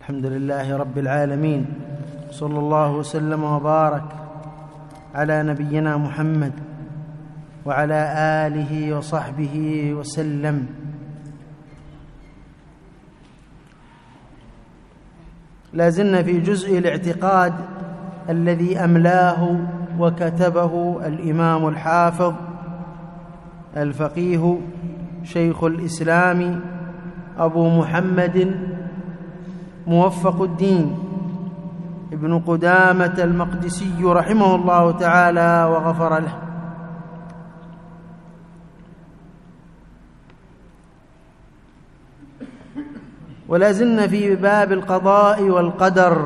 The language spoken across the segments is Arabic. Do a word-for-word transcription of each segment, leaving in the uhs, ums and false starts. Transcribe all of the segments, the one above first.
الحمد لله رب العالمين، صلى الله وسلم وبارك على نبينا محمد وعلى آله وصحبه وسلم. لازلنا في جزء الاعتقاد الذي أملاه وكتبه الإمام الحافظ الفقيه شيخ الإسلام أبو محمد موفق الدين ابن قدامة المقدسي رحمه الله تعالى وغفر له. ولا زلنا في باب القضاء والقدر،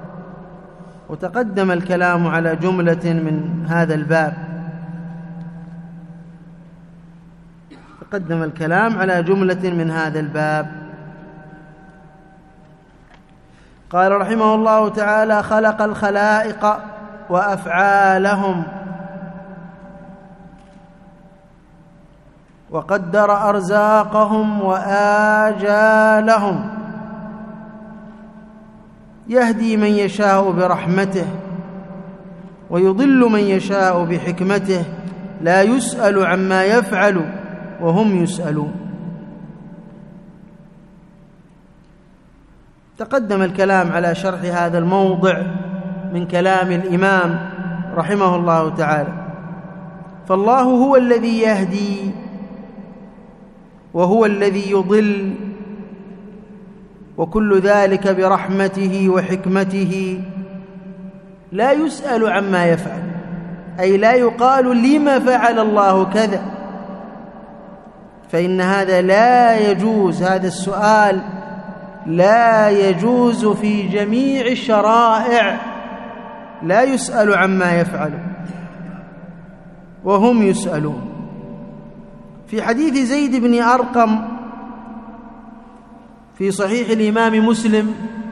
وتقدم الكلام على جملة من هذا الباب تقدم الكلام على جملة من هذا الباب. قال رحمه الله تعالى: خلق الخلائق وأفعالهم وقدر أرزاقهم وآجالهم، يهدي من يشاء برحمته ويضل من يشاء بحكمته، لا يسأل عما يفعل وهم يسألون. تقدم الكلام على شرح هذا الموضع من كلام الإمام رحمه الله تعالى. فالله هو الذي يهدي وهو الذي يضل، وكل ذلك برحمته وحكمته، لا يسأل عما يفعل، أي لا يقال لما فعل الله كذا، فإن هذا لا يجوز، هذا السؤال لا يجوز في جميع الشرائع، لا يسأل عما يفعل وهم يسألون. في حديث زيد بن أرقم في صحيح الإمام مسلم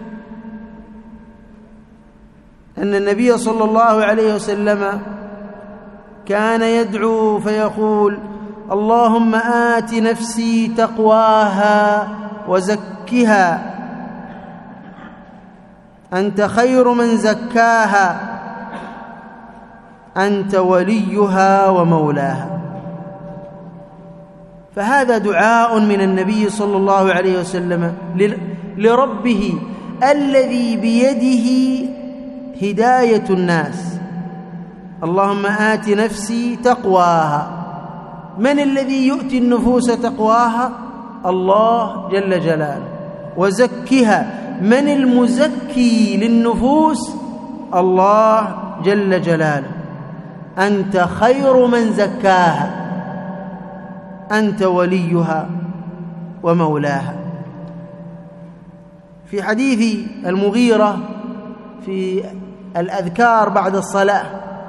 أن النبي صلى الله عليه وسلم كان يدعو فيقول: اللهم آت نفسي تقواها وزكها أنت خير من زكاها أنت وليها ومولاها. فهذا دعاء من النبي صلى الله عليه وسلم لربه الذي بيده هداية الناس. اللهم آت نفسي تقواها، من الذي يؤتي النفوس تقواها؟ الله جل جلاله. وزكها، من المزكي للنفوس؟ الله جل جلاله. أنت خير من زكاها أنت وليها ومولاها. في حديث المغيرة في الأذكار بعد الصلاة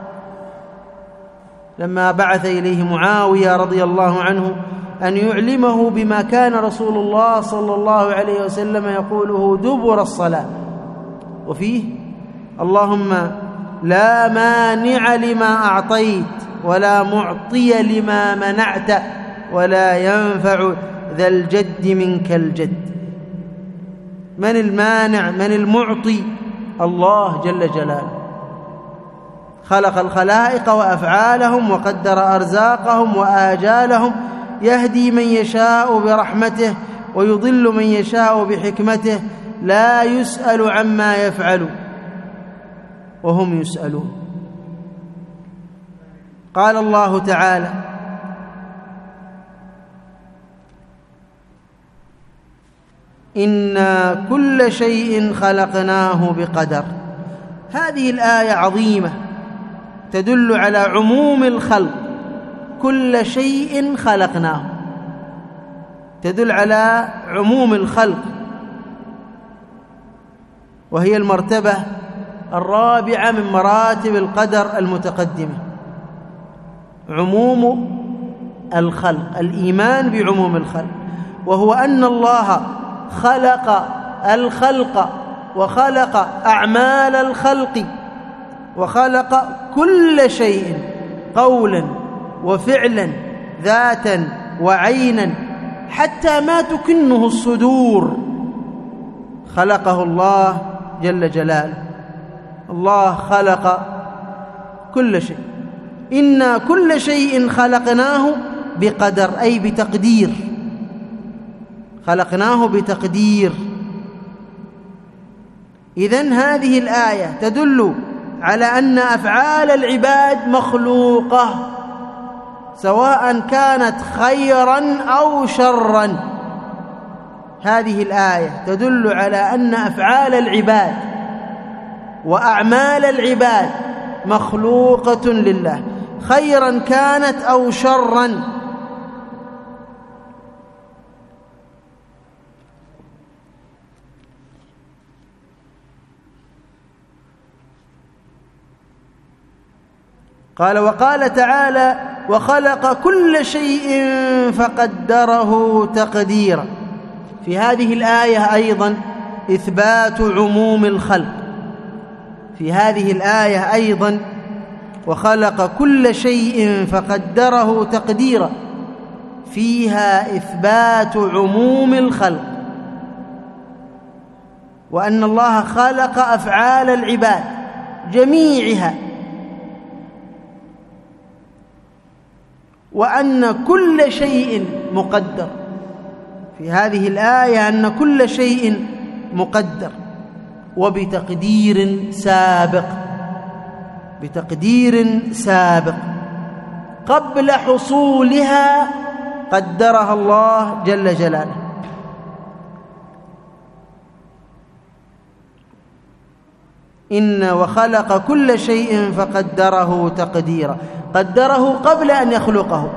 لما بعث إليه معاوية رضي الله عنه أن يعلمه بما كان رسول الله صلى الله عليه وسلم يقوله دبر الصلاة، وفيه: اللهم لا مانع لما أعطيت ولا معطي لما منعت ولا ينفع ذا الجد منك الجد. من المانع؟ من المعطي؟ الله جل جلاله. خلق الخلائق وأفعالهم وقدر أرزاقهم وآجالهم، يهدي من يشاء برحمته ويضل من يشاء بحكمته، لا يسأل عما يفعل وهم يسألون. قال الله تعالى: إنا كل شيء خلقناه بقدر. هذه الآية عظيمة تدل على عموم الخلق، كل شيء خلقناه تدل على عموم الخلق، وهي المرتبة الرابعة من مراتب القدر المتقدمة، عموم الخلق، الإيمان بعموم الخلق، وهو أن الله خلق الخلق وخلق أعمال الخلق وخلق كل شيء قولا وفعلا ذاتا وعينا، حتى ما تكنه الصدور خلقه الله جل جلاله. الله خلق كل شيء. إنا كل شيء خلقناه بقدر، أي بتقدير، خلقناه بتقدير. إذن هذه الآية تدل على أن أفعال العباد مخلوقة، سواء كانت خيرا أو شرا. هذه الآية تدل على أن أفعال العباد وأعمال العباد مخلوقة لله، خيرا كانت أو شرا. قال وقال تعالى وخلق كل شيء فقدره تقديرا. في هذه الآية أيضا إثبات عموم الخلق. في هذه الآية أيضا وخلق كل شيء فقدره تقديرا، فيها إثبات عموم الخلق، وأن الله خلق أفعال العباد جميعها، وأن كل شيء مقدر. في هذه الآية أن كل شيء مقدر وبتقدير سابق، بتقدير سابق قبل حصولها قدرها الله جل جلاله. إن وخلق كل شيء فقدره تقديرا، قدره قبل أن يخلقه،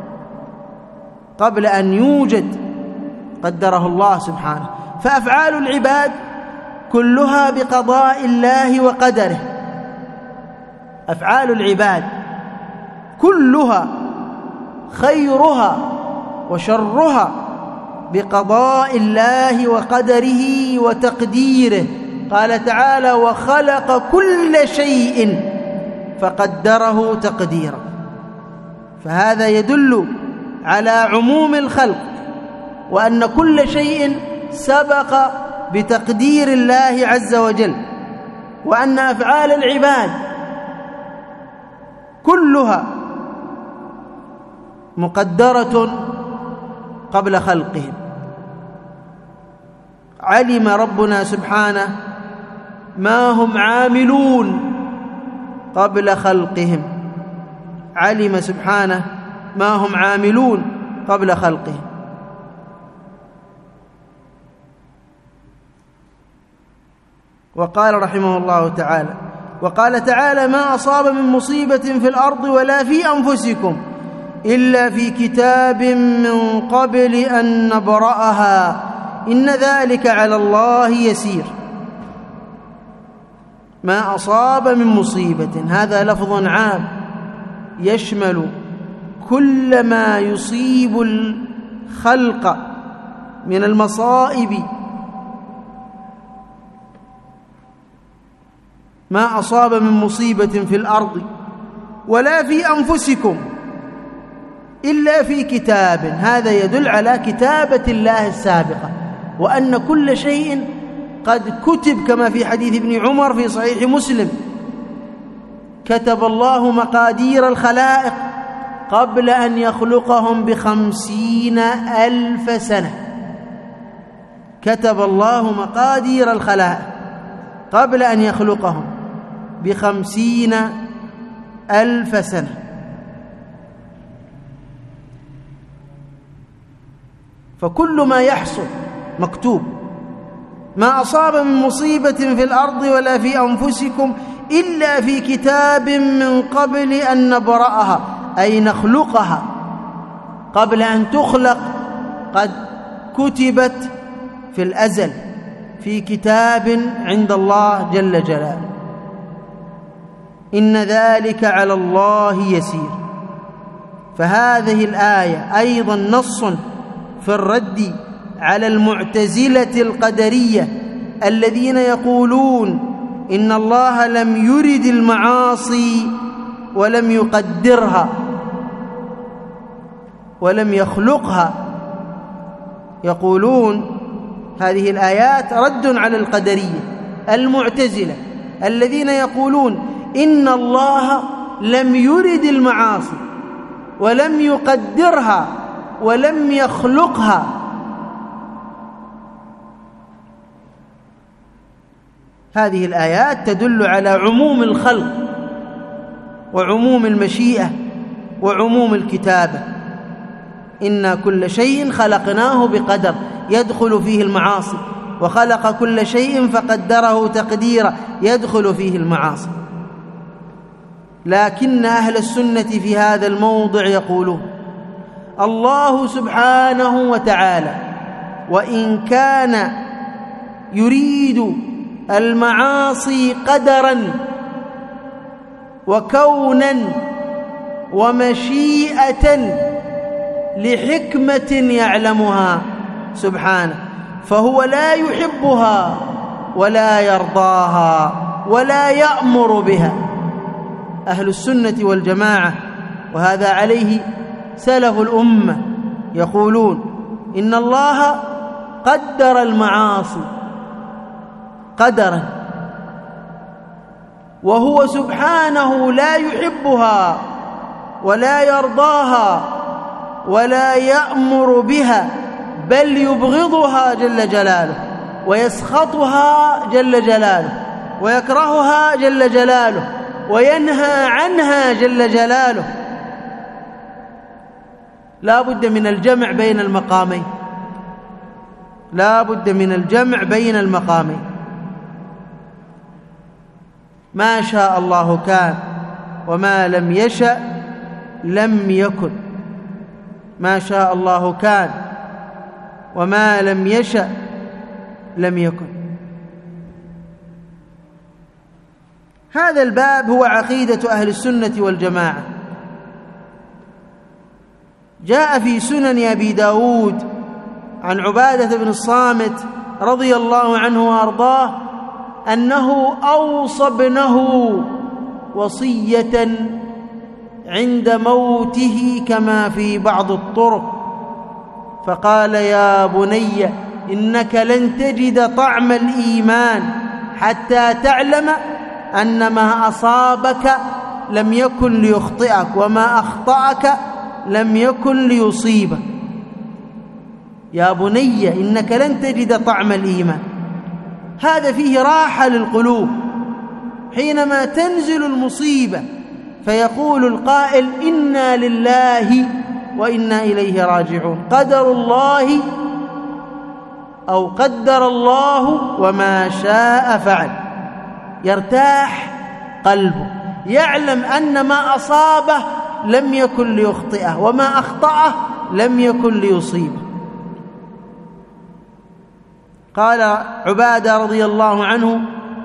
قبل أن يوجد قدره الله سبحانه. فأفعال العباد كلها بقضاء الله وقدره، أفعال العباد كلها خيرها وشرها بقضاء الله وقدره وتقديره. قال تعالى وخلق كل شيء فقدره تقديرا. فهذا يدل على عموم الخلق، وأن كل شيء سبق بتقدير الله عز وجل، وأن أفعال العباد كلها مقدرة قبل خلقهم. علم ربنا سبحانه ما هم عاملون قبل خلقهم، علم سبحانه ما هم عاملون قبل خلقهم. وقال رحمه الله تعالى وقال تعالى ما أصاب من مصيبة في الأرض ولا في أنفسكم إلا في كتاب من قبل أن نبرأها إن ذلك على الله يسير. ما أصاب من مصيبة، هذا لفظ عام يشمل كل ما يصيب الخلق من المصائب. ما أصاب من مصيبة في الأرض ولا في أنفسكم إلا في كتاب، هذا يدل على كتابة الله السابقة، وأن كل شيء قد كتب، كما في حديث ابن عمر في صحيح مسلم كتب الله مقادير الخلائق قبل أن يخلقهم بخمسين ألف سنة. كتب الله مقادير الخلائق قبل أن يخلقهم بخمسين ألف سنة. فكل ما يحصل مكتوب. ما أصاب من مصيبة في الأرض ولا في أنفسكم إلا في كتاب من قبل أن نبرأها، أي نخلقها، قبل أن تخلق قد كتبت في الأزل في كتاب عند الله جل جلاله. إن ذلك على الله يسير. فهذه الآية أيضا نص في الرد على المعتزلة القدرية الذين يقولون إن الله لم يرد المعاصي ولم يقدرها ولم يخلقها. يقولون هذه الآيات رد على القدرية المعتزلة الذين يقولون إن الله لم يرد المعاصي ولم يقدرها ولم يخلقها. هذه الآيات تدل على عموم الخلق وعموم المشيئة وعموم الكتابة. إنا كل شيء خلقناه بقدر يدخل فيه المعاصي، وخلق كل شيء فقدره تقديرا يدخل فيه المعاصي. لكن أهل السنة في هذا الموضع يقولون الله سبحانه وتعالى وإن كان يريد المعاصي قدرا وكونا ومشيئة لحكمة يعلمها سبحانه، فهو لا يحبها ولا يرضاها ولا يأمر بها. أهل السنة والجماعة وهذا عليه سلف الأمة يقولون إن الله قدر المعاصي قدرا، وهو سبحانه لا يحبها ولا يرضاها ولا يأمر بها، بل يبغضها جل جلاله ويسخطها جل جلاله ويكرهها جل جلاله وينهى عنها جل جلاله. لا بد من الجمع بين المقامين، لا بد من الجمع بين المقامين. ما شاء الله كان وما لم يشأ لم يكن. ما شاء الله كان وما لم يشأ لم يكن. هذا الباب هو عقيدة أهل السنة والجماعة. جاء في سنن أبي داود عن عبادة بن الصامت رضي الله عنه وأرضاه أنه أوصى ابنه وصية عند موته كما في بعض الطرق، فقال يا بني إنك لن تجد طعم الإيمان حتى تعلم أن ما أصابك لم يكن ليخطئك وما أخطأك لم يكن ليصيبك. يا بني إنك لن تجد طعم الإيمان. هذا فيه راحة للقلوب حينما تنزل المصيبة فيقول القائل إنا لله وإنا إليه راجعون، قدر الله أو قدر الله وما شاء فعل. يرتاح قلبه، يعلم أن ما أصابه لم يكن ليخطئه وما أخطأه لم يكن ليصيبه. قال عبادة رضي الله عنه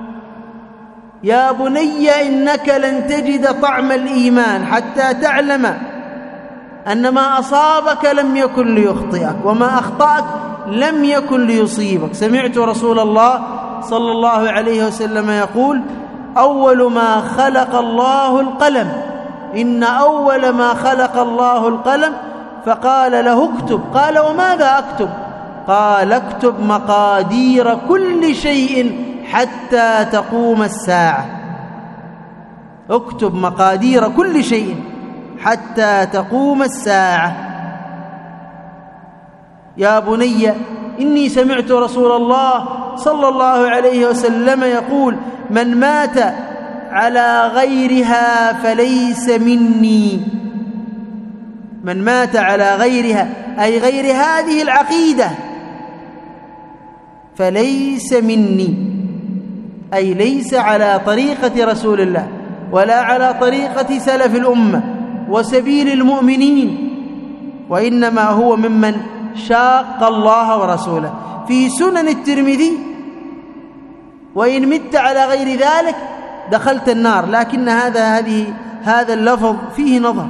يا بني إنك لن تجد طعم الإيمان حتى تعلم أن ما أصابك لم يكن ليخطئك وما أخطأك لم يكن ليصيبك. سمعت رسول الله صلى الله عليه وسلم يقول أول ما خلق الله القلم، إن أول ما خلق الله القلم، فقال له اكتب. قال وماذا أكتب؟ قال اكتب مقادير كل شيء حتى تقوم الساعة. اكتب مقادير كل شيء حتى تقوم الساعة. يا بني إني سمعت رسول الله صلى الله عليه وسلم يقول من مات على غيرها فليس مني. من مات على غيرها أي غير هذه العقيدة فليس مني، أي ليس على طريقة رسول الله ولا على طريقة سلف الأمة وسبيل المؤمنين، وإنما هو ممن شاق الله ورسوله. في سنن الترمذي وإن مت على غير ذلك دخلت النار، لكن هذا هذه هذا اللفظ فيه نظر،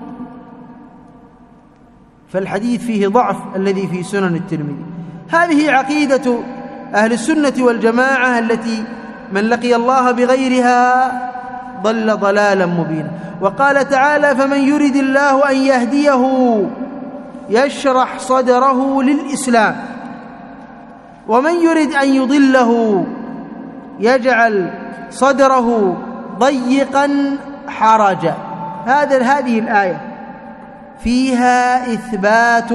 فالحديث فيه ضعف الذي في سنن الترمذي. هذه عقيدة أهل السنة والجماعة التي من لقي الله بغيرها ضل ضلالا مبينا. وقال تعالى فمن يرد الله أن يهديه يشرح صدره للإسلام ومن يرد أن يضله يجعل صدره ضيقا حرجا. هذا هذه الآية فيها إثبات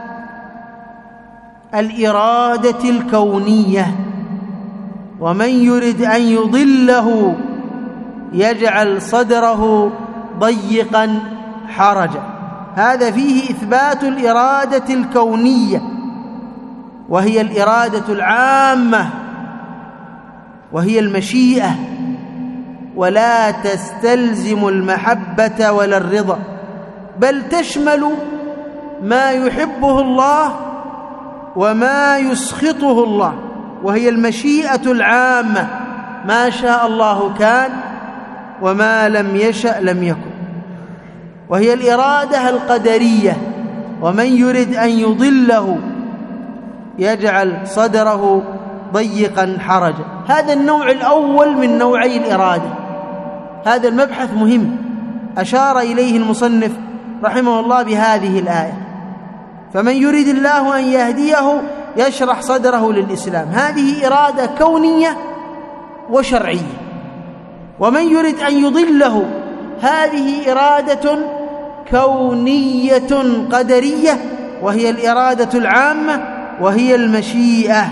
الإرادة الكونية. ومن يرد أن يضله يجعل صدره ضيقا حرجا، هذا فيه إثبات الإرادة الكونية، وهي الإرادة العامة، وهي المشيئة، ولا تستلزم المحبة ولا الرضا، بل تشمل ما يحبه الله وما يسخطه الله، وهي المشيئة العامة، ما شاء الله كان وما لم يشأ لم يكن. وهي الإرادة القدرية، ومن يرد أن يضله يجعل صدره ضيقا حرجا. هذا النوع الأول من نوعي الإرادة. هذا المبحث مهم أشار إليه المصنف رحمه الله بهذه الآية. فمن يريد الله أن يهديه يشرح صدره للإسلام، هذه إرادة كونية وشرعية. ومن يريد أن يضله هذه إرادة كونية قدرية، وهي الإرادة العامة، وهي المشيئة.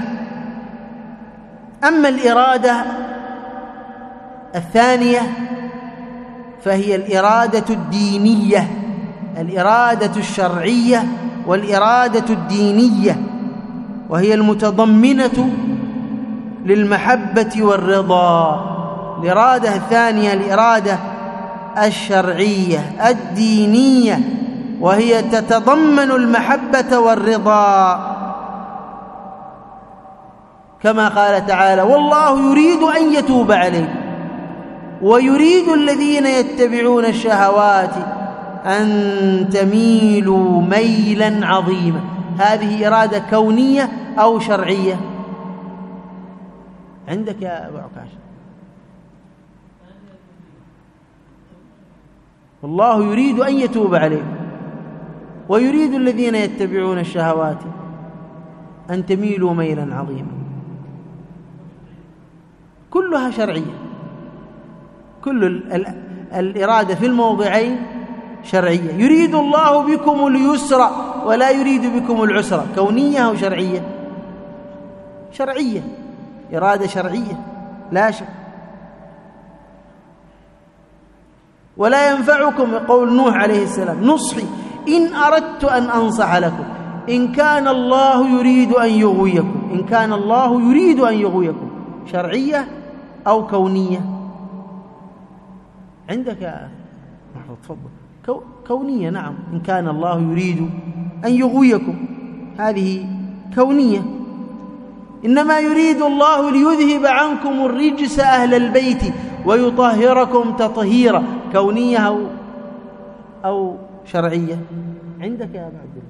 أما الإرادة الثانية فهي الإرادة الدينية، الإرادة الشرعية والإرادة الدينية، وهي المتضمنة للمحبة والرضا. الإرادة الثانية الإرادة الشرعية الدينية، وهي تتضمن المحبة والرضا، كما قال تعالى: والله يريد أن يتوب عليكم ويريد الذين يتبعون الشهوات أن تميلوا ميلا عظيما. هذه إرادة كونية أو شرعية؟ عندك يا أبو عكاش. والله يريد أن يتوب عليكم ويريد الذين يتبعون الشهوات أن تميلوا ميلا عظيما. كلها شرعية، كل الإرادة في الموضعين شرعية. يريد الله بكم اليسر ولا يريد بكم العسر، كونية أو شرعية؟ شرعية، إرادة شرعية لا شك. ولا ينفعكم قول نوح عليه السلام: نصحي إن أردت أن أنصح لكم إن كان الله يريد أن يغويكم. إن كان الله يريد أن يغويكم، شرعية أو كونية؟ عندك يا محفوظ تفضل. كو كونية، نعم. إن كان الله يريد أن يغويكم، هذه كونية. إنما يريد الله ليذهب عنكم الرجس أهل البيت ويطهركم تطهيرا، كونية أو, أو شرعية؟ عندك يا أبا عبد الله.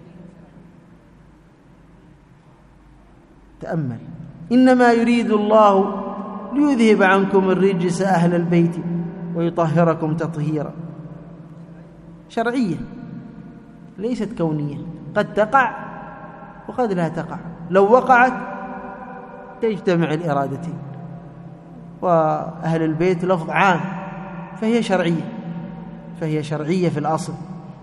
تأمل: إنما يريد الله ليذهب عنكم الرجس أهل البيت ويطهركم تطهيرا، شرعية ليست كونية. قد تقع وقد لا تقع، لو وقعت تجتمع الإرادتين، وأهل البيت لفظ عام، فهي شرعية، فهي شرعية في الأصل.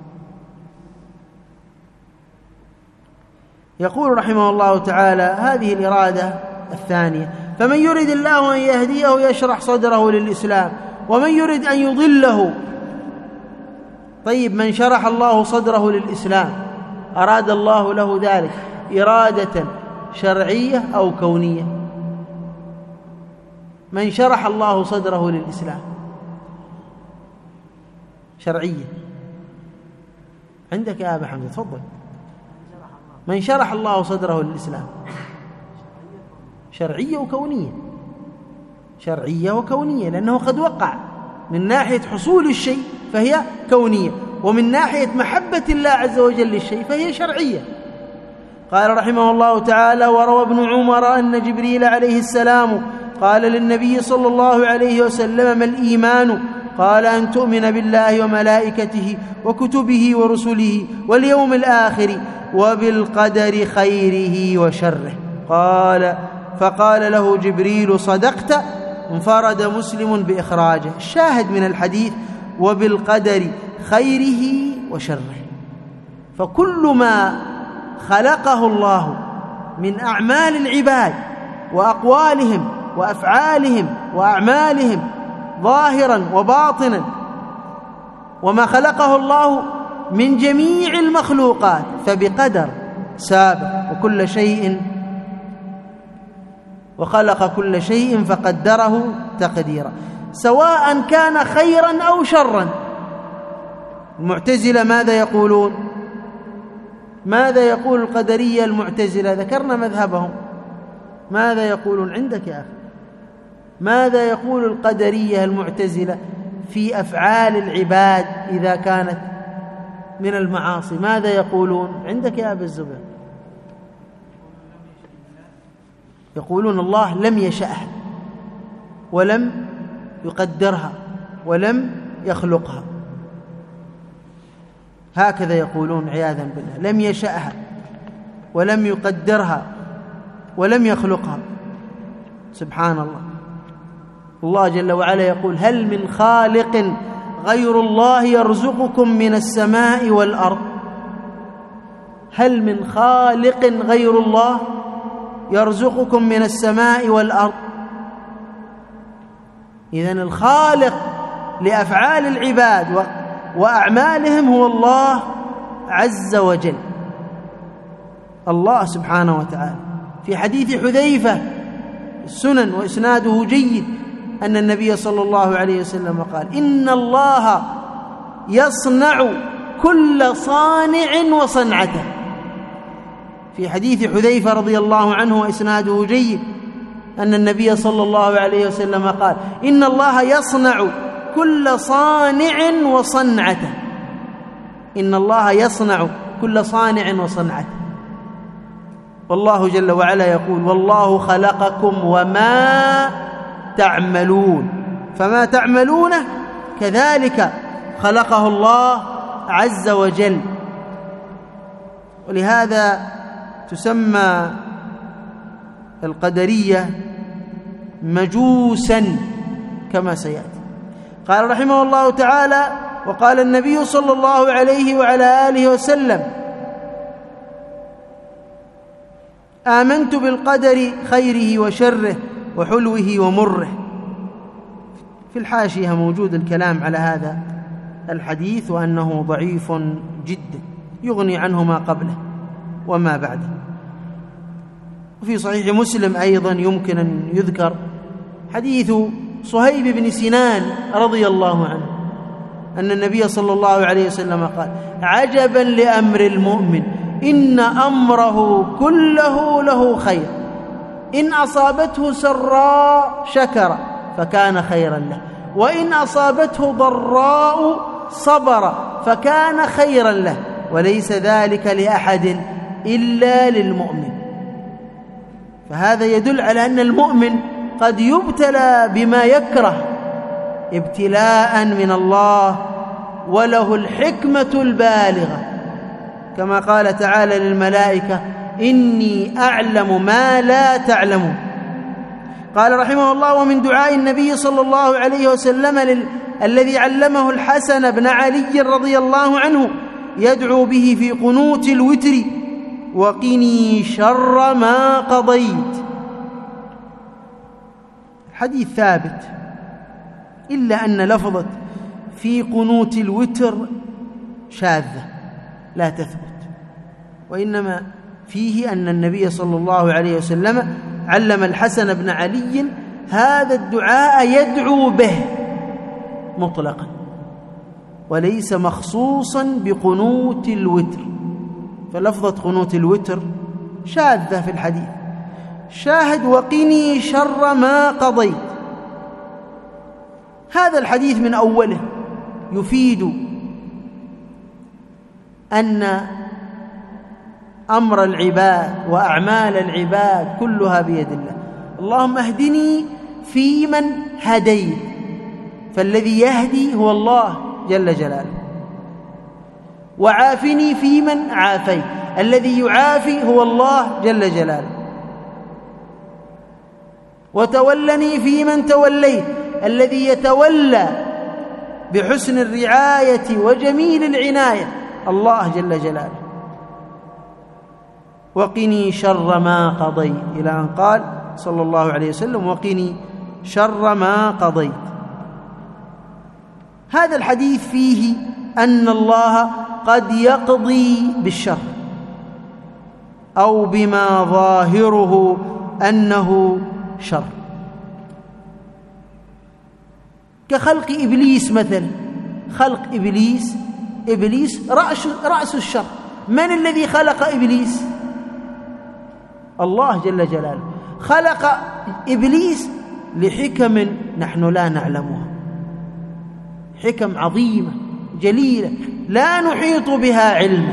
يقول رحمه الله تعالى: هذه الإرادة الثانية. فمن يريد الله أن يهديه يشرح صدره للإسلام، ومن يريد أن يضله. طيب، من شرح الله صدره للإسلام أراد الله له ذلك إرادة شرعية أو كونية؟ من شرح الله صدره للإسلام شرعية. عندك يا أبا حمزة تفضل. من شرح الله صدره للإسلام شرعية وكونية؟ شرعية وكونية، لأنه قد وقع من ناحية حصول الشيء فهي كونية، ومن ناحية محبة الله عز وجل للشيء فهي شرعية. قال رحمه الله تعالى: وروى ابن عمر أن جبريل عليه السلام قال للنبي صلى الله عليه وسلم: ما الإيمان؟ قال: أن تؤمن بالله وملائكته وكتبه ورسله واليوم الآخر وبالقدر خيره وشره. قال فقال له جبريل صدقت. انفرد مسلم بإخراجه. الشاهد من الحديث وبالقدر خيره وشره. فكل ما خلقه الله من أعمال العباد وأقوالهم وأفعالهم وأعمالهم ظاهرا وباطنا، وما خلقه الله من جميع المخلوقات فبقدر سابق، وكل شيء وخلق كل شيء فقدره تقديرا، سواء كان خيرا أو شرا. المعتزلة ماذا يقولون؟ ماذا يقول القدرية المعتزلة؟ ذكرنا مذهبهم. ماذا يقولون عندك يا أخي؟ ماذا يقول القدرية المعتزلة في أفعال العباد إذا كانت من المعاصي؟ ماذا يقولون عندك يا أبا الزبير؟ يقولون الله لم يشأها ولم يقدرها ولم يخلقها، هكذا يقولون عياذا بالله. لم يشأها ولم يقدرها ولم يخلقها. سبحان الله. الله جل وعلا يقول هل من خالق غير الله يرزقكم من السماء والأرض؟ هل من خالق غير الله يرزقكم من السماء والأرض؟ إذن الخالق لأفعال العباد وأعمالهم هو الله عز وجل، الله سبحانه وتعالى. في حديث حذيفة السنن وإسناده جيد أن النبي صلى الله عليه وسلم قال إن الله يصنع كل صانع وصنعته. في حديث حذيفة رضي الله عنه وإسناده جيد أن النبي صلى الله عليه وسلم قال إن الله يصنع كل صانع وصنعته. إن الله يصنع كل صانع وصنعته. والله جل وعلا يقول والله خلقكم وما تعملون، فما تعملونه كذلك خلقه الله عز وجل. ولهذا تسمى القدرية مجوسا كما سيأتي. قال رحمه الله تعالى وقال النبي صلى الله عليه وعلى آله وسلم آمنت بالقدر خيره وشره وحلوه ومره. في الحاشية موجود الكلام على هذا الحديث وأنه ضعيف جدا يغني عنه ما قبله وما بعده. وفي صحيح مسلم أيضا يمكن أن يذكر حديث صهيب بن سنان رضي الله عنه أن النبي صلى الله عليه وسلم قال عجبا لأمر المؤمن إن أمره كله له خير إن أصابته سراء شكر فكان خيرا له وإن أصابته ضراء صبر فكان خيرا له وليس ذلك لأحد إلا للمؤمن. فهذا يدل على أن المؤمن قد يبتلى بما يكره ابتلاء من الله وله الحكمة البالغة، كما قال تعالى للملائكة إني أعلم ما لا تعلمون. قال رحمه الله ومن دعاء النبي صلى الله عليه وسلم لل... الذي علمه الحسن بن علي رضي الله عنه يدعو به في قنوت الوتر وقني شر ما قضيت. حديث ثابت إلا أن لفظة في قنوت الوتر شاذة لا تثبت، وإنما فيه أن النبي صلى الله عليه وسلم علم الحسن بن علي هذا الدعاء يدعو به مطلقا وليس مخصوصا بقنوت الوتر. فلفظة قنوت الوتر شاذة في الحديث. شاهد وقني شر ما قضيت. هذا الحديث من أوله يفيد أن أمر العباد وأعمال العباد كلها بيد الله. اللهم اهدني فيمن هديت، فالذي يهدي هو الله جل جلاله، وعافني فيمن عافيت، الذي يعافي هو الله جل جلاله. وتولني فيمن توليت، الذي يتولى بحسن الرعاية وجميل العناية الله جل جلاله. وقني شر ما قضيت، إلى أن قال صلى الله عليه وسلم وقني شر ما قضيت. هذا الحديث فيه أن الله قد يقضي بالشر أو بما ظاهره أنه شر، كخلق إبليس مثلا. خلق إبليس، إبليس رأس, رأس الشر. من الذي خلق إبليس؟ الله جل جلاله. خلق إبليس لحكم نحن لا نعلمها، حكم عظيمة جليلة لا نحيط بها علما،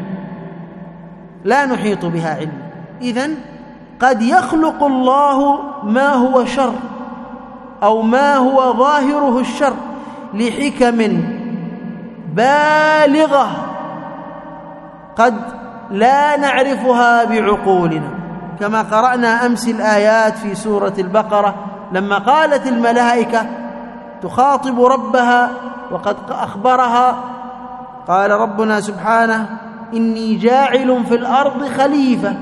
لا نحيط بها علما. إذن قد يخلق الله ما هو شر أو ما هو ظاهره الشر لحكم بالغة قد لا نعرفها بعقولنا، كما قرأنا أمس الآيات في سورة البقرة لما قالت الملائكة تخاطب ربها وقد أخبرها، قال ربنا سبحانه إني جاعل في الأرض خليفة،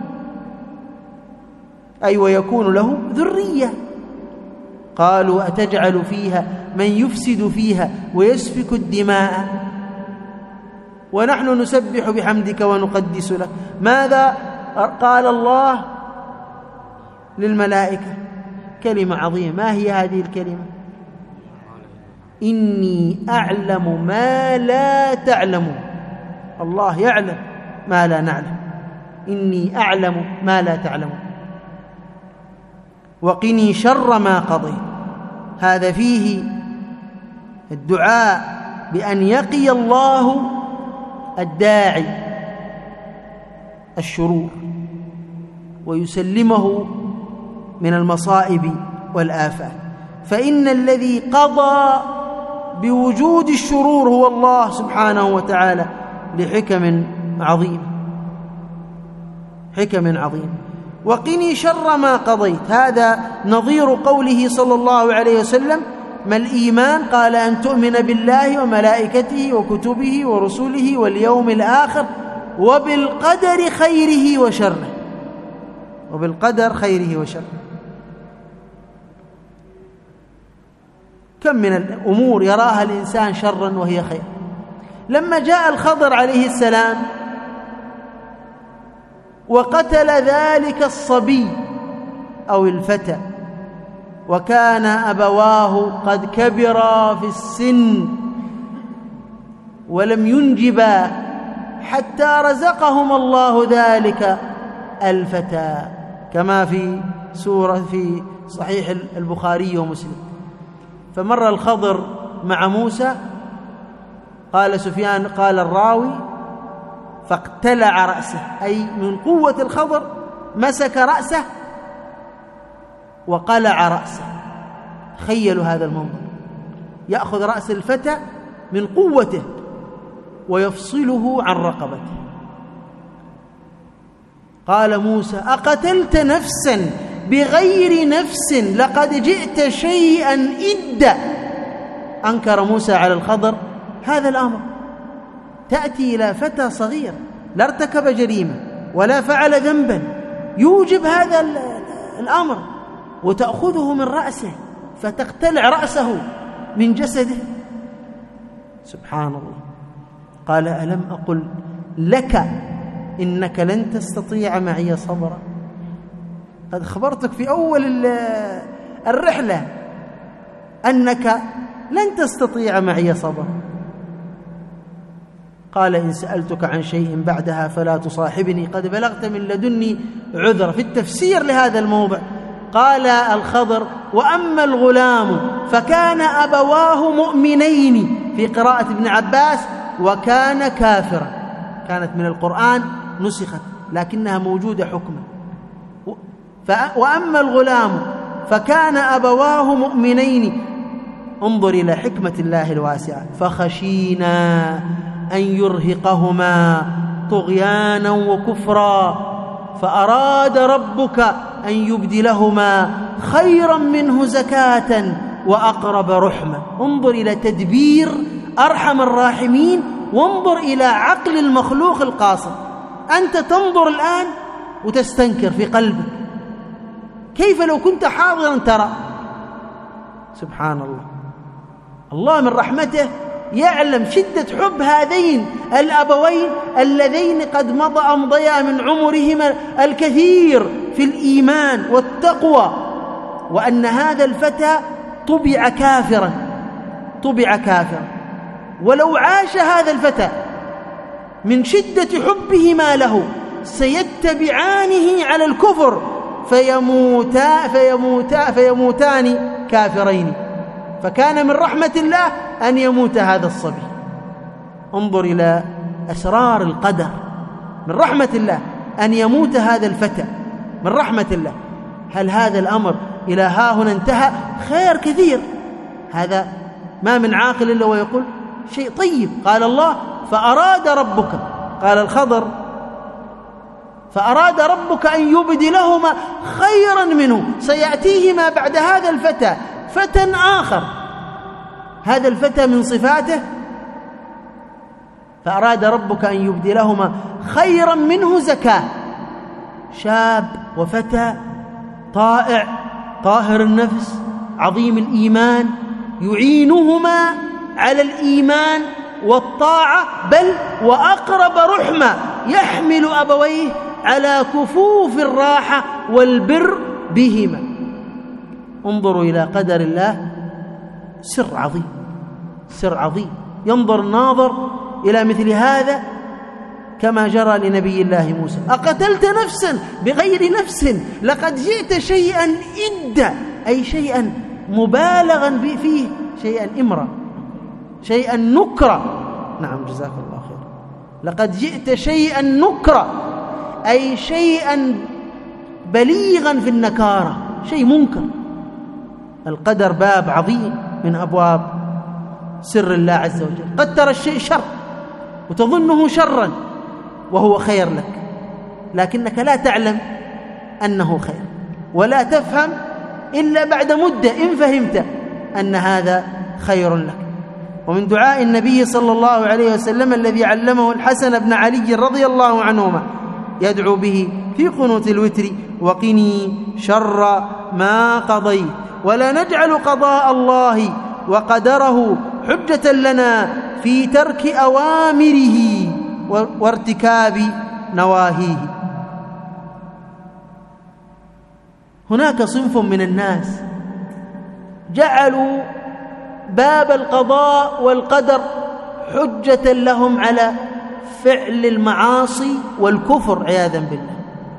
أي ويكون له ذرية. قالوا أتجعل فيها من يفسد فيها ويسفك الدماء ونحن نسبح بحمدك ونقدس لك. ماذا قال الله للملائكة؟ كلمة عظيمة. ما هي هذه الكلمة؟ إني أعلم ما لا تعلمون. الله يعلم ما لا نعلم. إني أعلم ما لا تعلمون. وقني شر ما قضيت، هذا فيه الدعاء بأن يقي الله الداعي الشرور ويسلمه من المصائب والآفات، فإن الذي قضى بوجود الشرور هو الله سبحانه وتعالى لحكم عظيم، حكم عظيم. وقني شر ما قضيت، هذا نظير قوله صلى الله عليه وسلم ما الإيمان؟ قال أن تؤمن بالله وملائكته وكتبه ورسله واليوم الآخر وبالقدر خيره وشره، وبالقدر خيره وشره. كم من الأمور يراها الإنسان شرا وهي خير. لما جاء الخضر عليه السلام وقتل ذلك الصبي أو الفتى وكان أبواه قد كبرا في السن ولم ينجبا حتى رزقهما الله ذلك الفتى، كما في سورة في صحيح البخاري ومسلم. فمر الخضر مع موسى، قال سفيان قال الراوي فاقتلع رأسه، أي من قوة الخضر مسك رأسه وقلع رأسه. تخيلوا هذا المنظر، يأخذ رأس الفتى من قوته ويفصله عن رقبته. قال موسى أقتلت نفسا بغير نفس لقد جئت شيئا إدا. أنكر موسى على الخضر هذا الأمر، تأتي إلى فتى صغير لا ارتكب جريمة ولا فعل ذنبا يوجب هذا الأمر وتأخذه من رأسه فتقتلع رأسه من جسده. سبحان الله. قال ألم أقل لك إنك لن تستطيع معي صبرا؟ قد خبرتك في أول الرحلة أنك لن تستطيع معي صبرا. قال إن سألتك عن شيء بعدها فلا تصاحبني قد بلغت من لدني عذرا. في التفسير لهذا الموضع قال الخضر وأما الغلام فكان أبواه مؤمنين، في قراءة ابن عباس وكان كافرا. كانت من القرآن نسخت لكنها موجودة حكما. وأما الغلام فكان أبواه مؤمنين، انظر إلى حكمة الله الواسعة، فخشينا أن يرهقهما طغيانا وكفرا فأراد ربك أن يبدلهما خيرا منه زكاة وأقرب رحمة. انظر إلى تدبير أرحم الراحمين، وانظر إلى عقل المخلوق القاصر. أنت تنظر الآن وتستنكر في قلبك، كيف لو كنت حاضرا ترى؟ سبحان الله. الله من رحمته يعلم شدة حب هذين الأبوين اللذين قد مضى أمضيا من عمرهما الكثير في الإيمان والتقوى، وأن هذا الفتى طبع كافرا طبع كافرا ولو عاش هذا الفتى من شدة حبهما له سيتبعانه على الكفر فيموتا فيموتا فيموتان كافرين، فكان من رحمة الله أن يموت هذا الصبي. انظر إلى أسرار القدر، من رحمة الله أن يموت هذا الفتى، من رحمة الله. هل هذا الأمر إلى ها هنا انتهى؟ خير كثير، هذا ما من عاقل إلا ويقول شيء طيب. قال الله فأراد ربك، قال الخضر فأراد ربك أن يبدلهما خيرا منه، سيأتيهما بعد هذا الفتى فتى آخر، هذا الفتى من صفاته فأراد ربك أن يبدلهما خيرا منه زكاة، شاب وفتى طائع طاهر النفس عظيم الإيمان، يعينهما على الإيمان والطاعة، بل وأقرب رحمة، يحمل أبويه على كفوف الراحة والبر بهما. انظروا إلى قدر الله، سر عظيم، سر عظيم. ينظر الناظر إلى مثل هذا كما جرى لنبي الله موسى: أقتلت نفسا بغير نفس لقد جئت شيئا إدا، أي شيئا مبالغا فيه، شيئا إمرا، شيئا نكرا. نعم جزاك الله خير. لقد جئت شيئا نكرا، أي شيئا بليغا في النكارة، شيء منكر. القدر باب عظيم من أبواب سر الله عز وجل. قد ترى الشيء شر وتظنه شرا وهو خير لك، لكنك لا تعلم أنه خير، ولا تفهم إلا بعد مدة إن فهمت أن هذا خير لك. ومن دعاء النبي صلى الله عليه وسلم الذي علمه الحسن بن علي رضي الله عنهما، يدعو به في قنوت الوتر: وقني شر ما قضيت ولا نجعل قضاء الله وقدره حجة لنا في ترك أوامره وارتكاب نواهيه. هناك صنف من الناس جعلوا باب القضاء والقدر حجة لهم على فعل المعاصي والكفر عياذا بالله،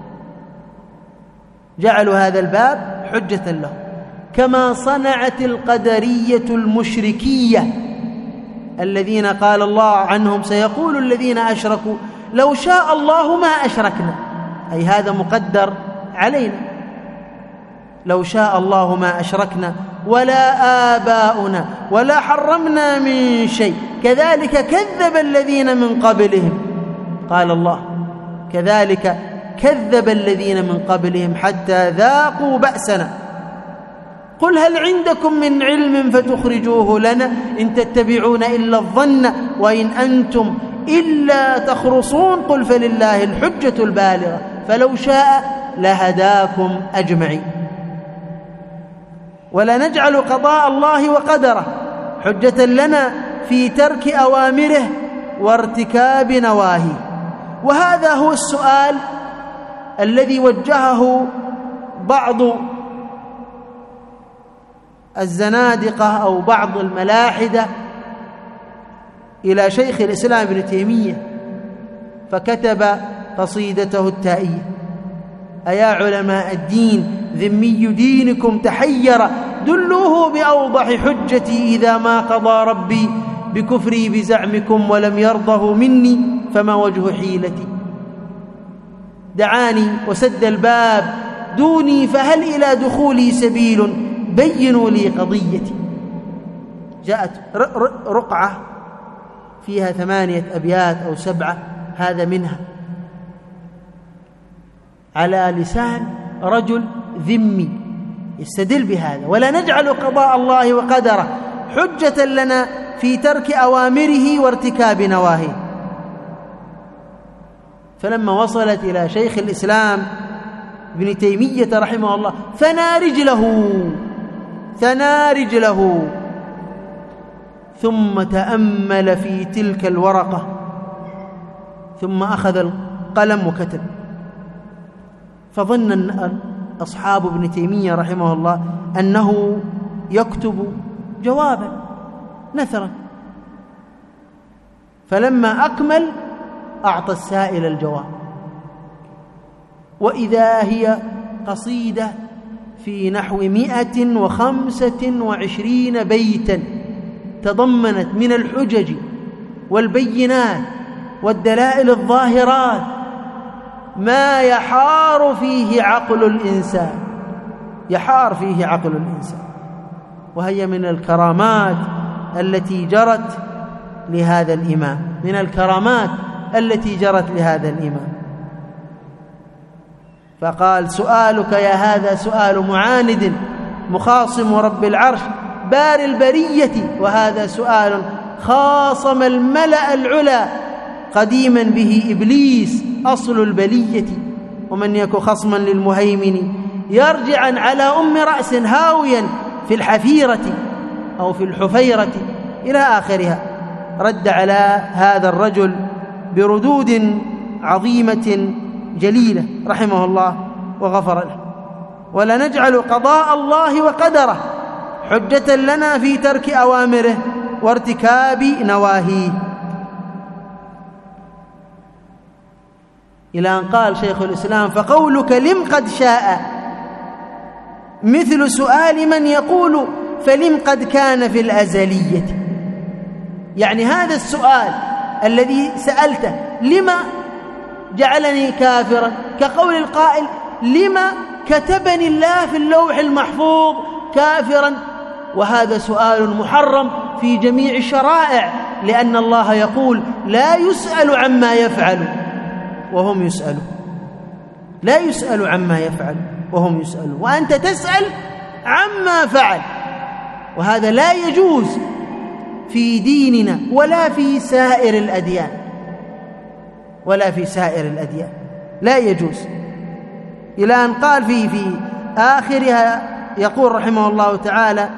جعلوا هذا الباب حجة لهم، كما صنعت القدرية المشركية الذين قال الله عنهم: سيقول الذين أشركوا لو شاء الله ما أشركنا، أي هذا مقدر علينا، لو شاء الله ما أشركنا ولا آباؤنا ولا حرمنا من شيء كذلك كذب الذين من قبلهم. قال الله: كذلك كذب الذين من قبلهم حتى ذاقوا بأسنا قل هل عندكم من علم فتخرجوه لنا إن تتبعون إلا الظن وإن أنتم إلا تخرصون قل فلله الحجة البالغة فلو شاء لهداكم أجمعين. ولا نجعل قضاء الله وقدره حجة لنا في ترك أوامره وارتكاب نواهيه. وهذا هو السؤال الذي وجهه بعض الزنادقة أو بعض الملاحدة إلى شيخ الإسلام ابن تيمية، فكتب قصيدته التائية: أيا علماء الدين ذمي دينكم تحير دلوه بأوضح حجتي إذا ما قضى ربي بكفري بزعمكم ولم يرضه مني فما وجه حيلتي. دعاني وسد الباب دوني فهل إلى دخولي سبيل بينوا لي قضيتي. جاءت رقعة فيها ثمانية أبيات أو سبعة، هذا منها على لسان رجل ذمي، يستدل بهذا. ولا نجعل قضاء الله وقدره حجة لنا في ترك أوامره وارتكاب نواهيه. فلما وصلت إلى شيخ الإسلام ابن تيمية رحمه الله ثنى رجله ثنى رجله ثم تأمل في تلك الورقة، ثم أخذ القلم وكتب. فظن أصحاب ابن تيمية رحمه الله أنه يكتب جوابا نثرا، فلما أكمل أعطى السائل الجواب، وإذا هي قصيدة في نحو مئة وخمسة وعشرين بيتا تضمنت من الحجج والبينات والدلائل الظاهرات ما يحار فيه عقل الإنسان يحار فيه عقل الإنسان. وهي من الكرامات التي جرت لهذا الإمام من الكرامات التي جرت لهذا الإمام. فقال: سؤالك يا هذا سؤال معاند مخاصم رب العرش بار البرية، وهذا سؤال خاصم الملأ العلا قديما به إبليس أصل البلية، ومن يك خصما للمهيمن يرجعا على أم رأس هاويا في الحفيرة أو في الحفيرة إلى آخرها. رد على هذا الرجل بردود عظيمة جليلة رحمه الله وغفر له. ولا نجعل قضاء الله وقدره حجة لنا في ترك أوامره وارتكاب نواهيه. إلى أن قال شيخ الإسلام: فقولك لم قد شاء مثل سؤال من يقول فلم قد كان في الأزلية. يعني هذا السؤال الذي سألته لما جعلني كافرا كقول القائل لما كتبني الله في اللوح المحفوظ كافرا، وهذا سؤال محرم في جميع الشرائع، لأن الله يقول لا يسأل عما يفعل وهم يسألون لا يسأل عما يفعل وهم يسألون، وأنت تسأل عما فعل، وهذا لا يجوز في ديننا ولا في سائر الأديان ولا في سائر الأديان لا يجوز. إلى أن قال في في آخرها يقول رحمه الله تعالى: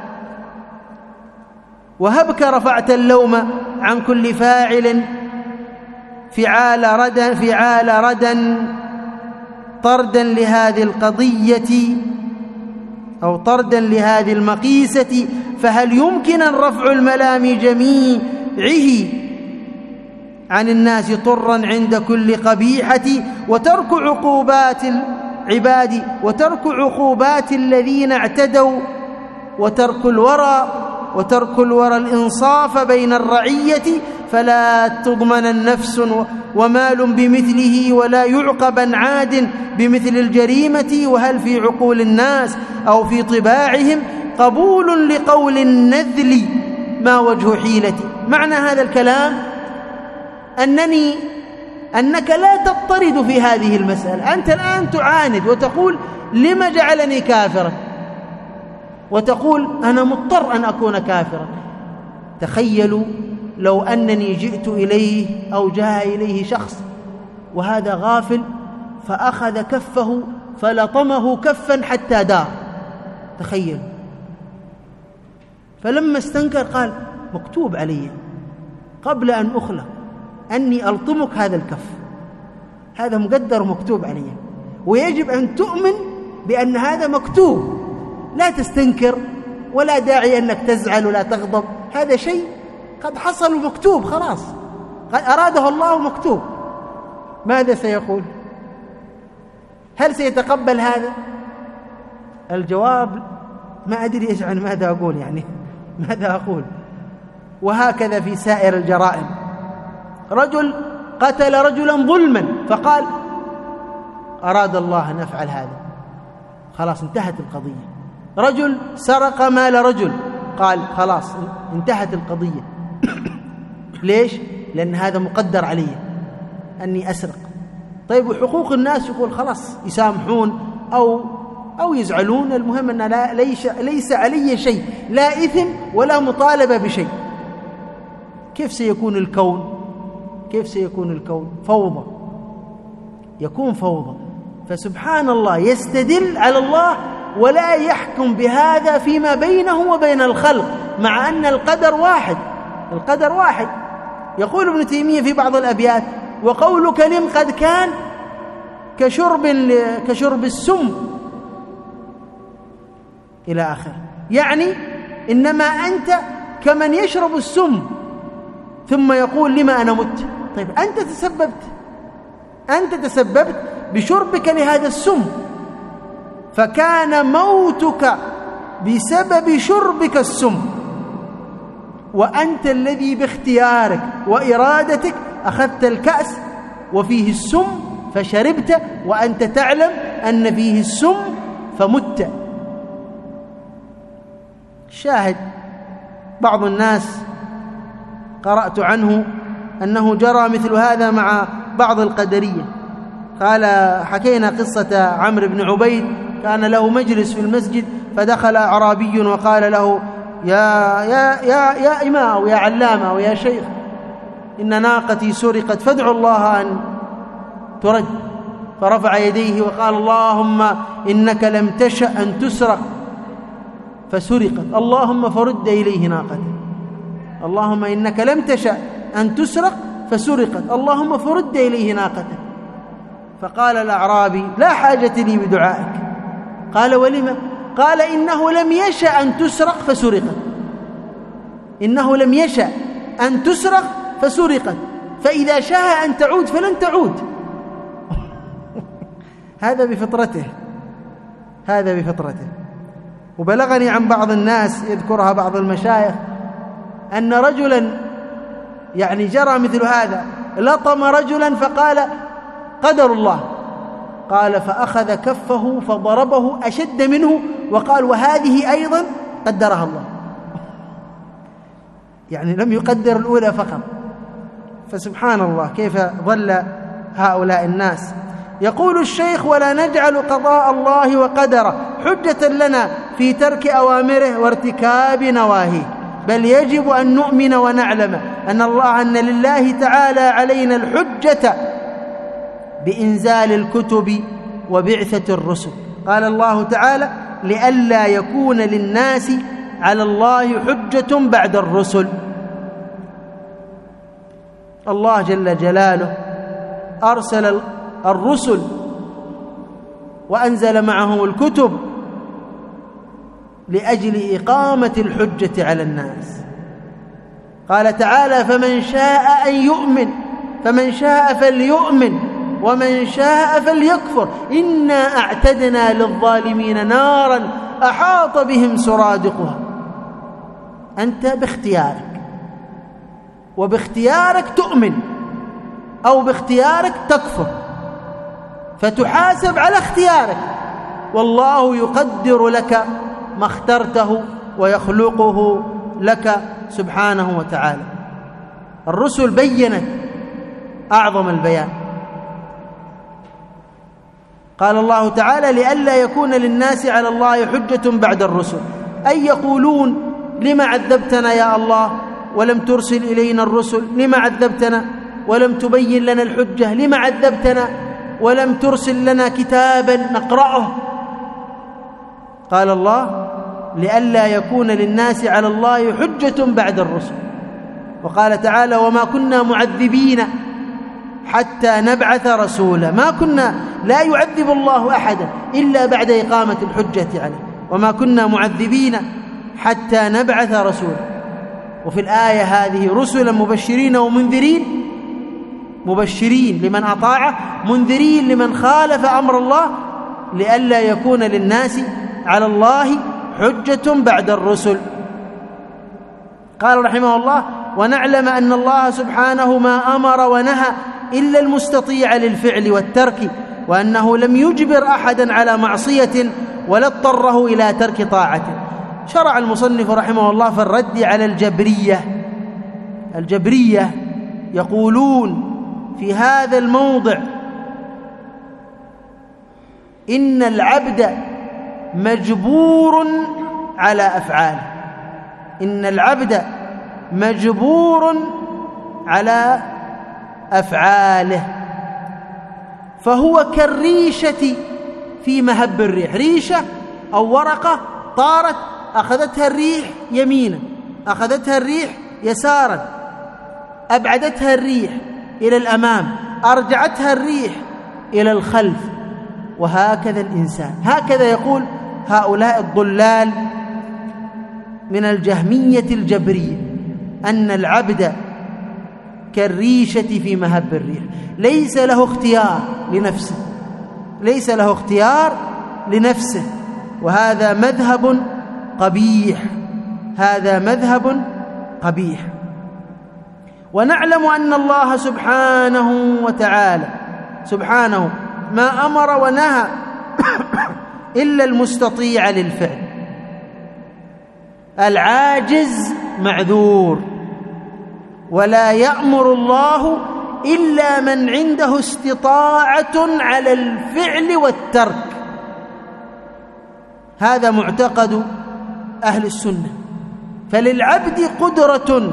وهبك رفعت اللوم عن كل فاعل فعال ردا فعال ردا طردا لهذه القضية أو طردا لهذه المقيسة، فهل يمكن رفع الملام جميعه عن الناس طرا عند كل قبيحة، وترك عقوبات العباد وترك عقوبات الذين اعتدوا، وترك الورى وترك الورى الإنصاف بين الرعية، فلا تضمن النفس ومال بمثله ولا يعقبا عاد بمثل الجريمة. وهل في عقول الناس أو في طباعهم قبول لقول النذل ما وجه حيلتي؟ معنى هذا الكلام أنني أنك لا تضطرد في هذه المسألة. أنت الآن تعاند وتقول لما جعلني كافرا، وتقول أنا مضطر أن أكون كافرا. تخيلوا لو أنني جئت إليه أو جاء إليه شخص وهذا غافل فأخذ كفه فلطمه كفا حتى دار، تخيل. فلما استنكر قال مكتوب علي قبل أن أخلق أني ألطمك هذا الكف، هذا مقدر ومكتوب علي، ويجب أن تؤمن بأن هذا مكتوب، لا تستنكر ولا داعي أنك تزعل ولا تغضب، هذا شيء قد حصل ومكتوب خلاص، قد أراده الله مكتوب. ماذا سيقول؟ هل سيتقبل هذا؟ الجواب ما أدري إيش عن ماذا أقول، يعني ماذا أقول. وهكذا في سائر الجرائم، رجل قتل رجلا ظلما فقال أراد الله أن أفعل هذا، خلاص انتهت القضية. رجل سرق مال رجل قال خلاص انتهت القضية. ليش؟ لأن هذا مقدر علي أني أسرق. طيب وحقوق الناس يقول خلاص يسامحون أو أو يزعلون، المهم أن لا ليس, ليس علي شيء، لا إثم ولا مطالبة بشيء. كيف سيكون الكون؟ كيف سيكون الكون؟ فوضى، يكون فوضى. فسبحان الله يستدل على الله ولا يحكم بهذا فيما بينه وبين الخلق، مع أن القدر واحد، القدر واحد. يقول ابن تيمية في بعض الأبيات: وقولك لم قد كان كشرب كشرب السم إلى آخر. يعني إنما أنت كمن يشرب السم ثم يقول لما أنا مت. طيب أنت تسببت، أنت تسببت بشربك لهذا السم، فكان موتك بسبب شربك السم، وأنت الذي باختيارك وإرادتك أخذت الكأس وفيه السم فشربت وأنت تعلم أن فيه السم فمت. شاهد بعض الناس قرأت عنه أنه جرى مثل هذا مع بعض القدرية. قال: حكينا قصة عمرو بن عبيد، كان له مجلس في المسجد، فدخل أعرابي وقال له: يا يا يا يا إمام أو يا علامة أو يا شيخ، إن ناقتي سرقت فادعوا الله أن ترد. فرفع يديه وقال: اللهم إنك لم تشأ أن تسرق فسرقت، اللهم فرد إليه ناقته. اللهم إنك لم تشأ أن تسرق فسرقت، اللهم فرد إليه ناقته. فقال الأعرابي: لا حاجة لي بدعائك. قال: ولما؟ قال: إنه لم يشأ أن تسرق فسرقت، إنه لم يشأ أن تسرق فسرقت، فإذا شاء أن تعود فلن تعود. هذا بفطرته، هذا بفطرته. وبلغني عن بعض الناس يذكرها بعض المشايخ أن رجلا يعني جرى مثل هذا، لطم رجلا فقال: قدر الله. قال: فأخذ كفه فضربه أشد منه وقال: وهذه أيضا قدرها الله. يعني لم يقدر الأولى فقط. فسبحان الله كيف ظل هؤلاء الناس. يقول الشيخ: ولا نجعل قضاء الله وقدره حجة لنا في ترك أوامره وارتكاب نواهيه، بل يجب أن نؤمن ونعلم أن الله أن لله تعالى علينا الحجة بإنزال الكتب وبعثة الرسل. قال الله تعالى: لئلا يكون للناس على الله حجة بعد الرسل. الله جل جلاله أرسل الرسل وأنزل معهم الكتب لأجل إقامة الحجة على الناس. قال تعالى: فمن شاء أن يؤمن فمن شاء فليؤمن ومن شاء فليكفر إنا أعتدنا للظالمين نارا أحاط بهم سرادقها. أنت باختيارك، وباختيارك تؤمن أو باختيارك تكفر، فتحاسب على اختيارك، والله يقدر لك ما اخترته ويخلقه لك سبحانه وتعالى. الرسل بينت أعظم البيان. قال الله تعالى: لئلا يكون للناس على الله حجة بعد الرسل، أي يقولون: لما عذبتنا يا الله ولم ترسل إلينا الرسل؟ لما عذبتنا ولم تبين لنا الحجة؟ لما عذبتنا ولم ترسل لنا كتابا نقرأه؟ قال الله: لئلا يكون للناس على الله حجة بعد الرسل. وقال تعالى: وما كنا معذبين حتى نبعث رسولا. ما كنا، لا يعذب الله أحدا إلا بعد إقامة الحجة عليه. وما كنا معذبين حتى نبعث رسولا. وفي الآية هذه رسلا مبشرين ومنذرين، مبشرين لمن أطاعه، منذرين لمن خالف أمر الله، لئلا يكون للناس على الله حجة بعد الرسل. قال رحمه الله: ونعلم أن الله سبحانه ما أمر ونهى إلا المستطيع للفعل والترك، وأنه لم يجبر أحدا على معصية ولا اضطره إلى ترك طاعته. شرع المصنف رحمه الله في الرد على الجبرية. الجبرية يقولون في هذا الموضع: إن العبد مجبور على أفعاله، إن العبد مجبور على أفعاله، فهو كالريشة في مهب الريح. ريشة أو ورقة طارت، أخذتها الريح يمينا، أخذتها الريح يسارا، أبعدتها الريح إلى الأمام، أرجعتها الريح إلى الخلف. وهكذا الإنسان، هكذا يقول هؤلاء الضلال من الجهمية الجبرية، أن العبد كالريشة في مهب الريح، ليس له اختيار لنفسه، ليس له اختيار لنفسه. وهذا مذهب قبيح، هذا مذهب قبيح. ونعلم أن الله سبحانه وتعالى سبحانه ما أمر ونهى إلا المستطيع للفعل. العاجز معذور، ولا يأمر الله إلا من عنده استطاعة على الفعل والترك. هذا معتقد أهل السنة. فللعبد قدرة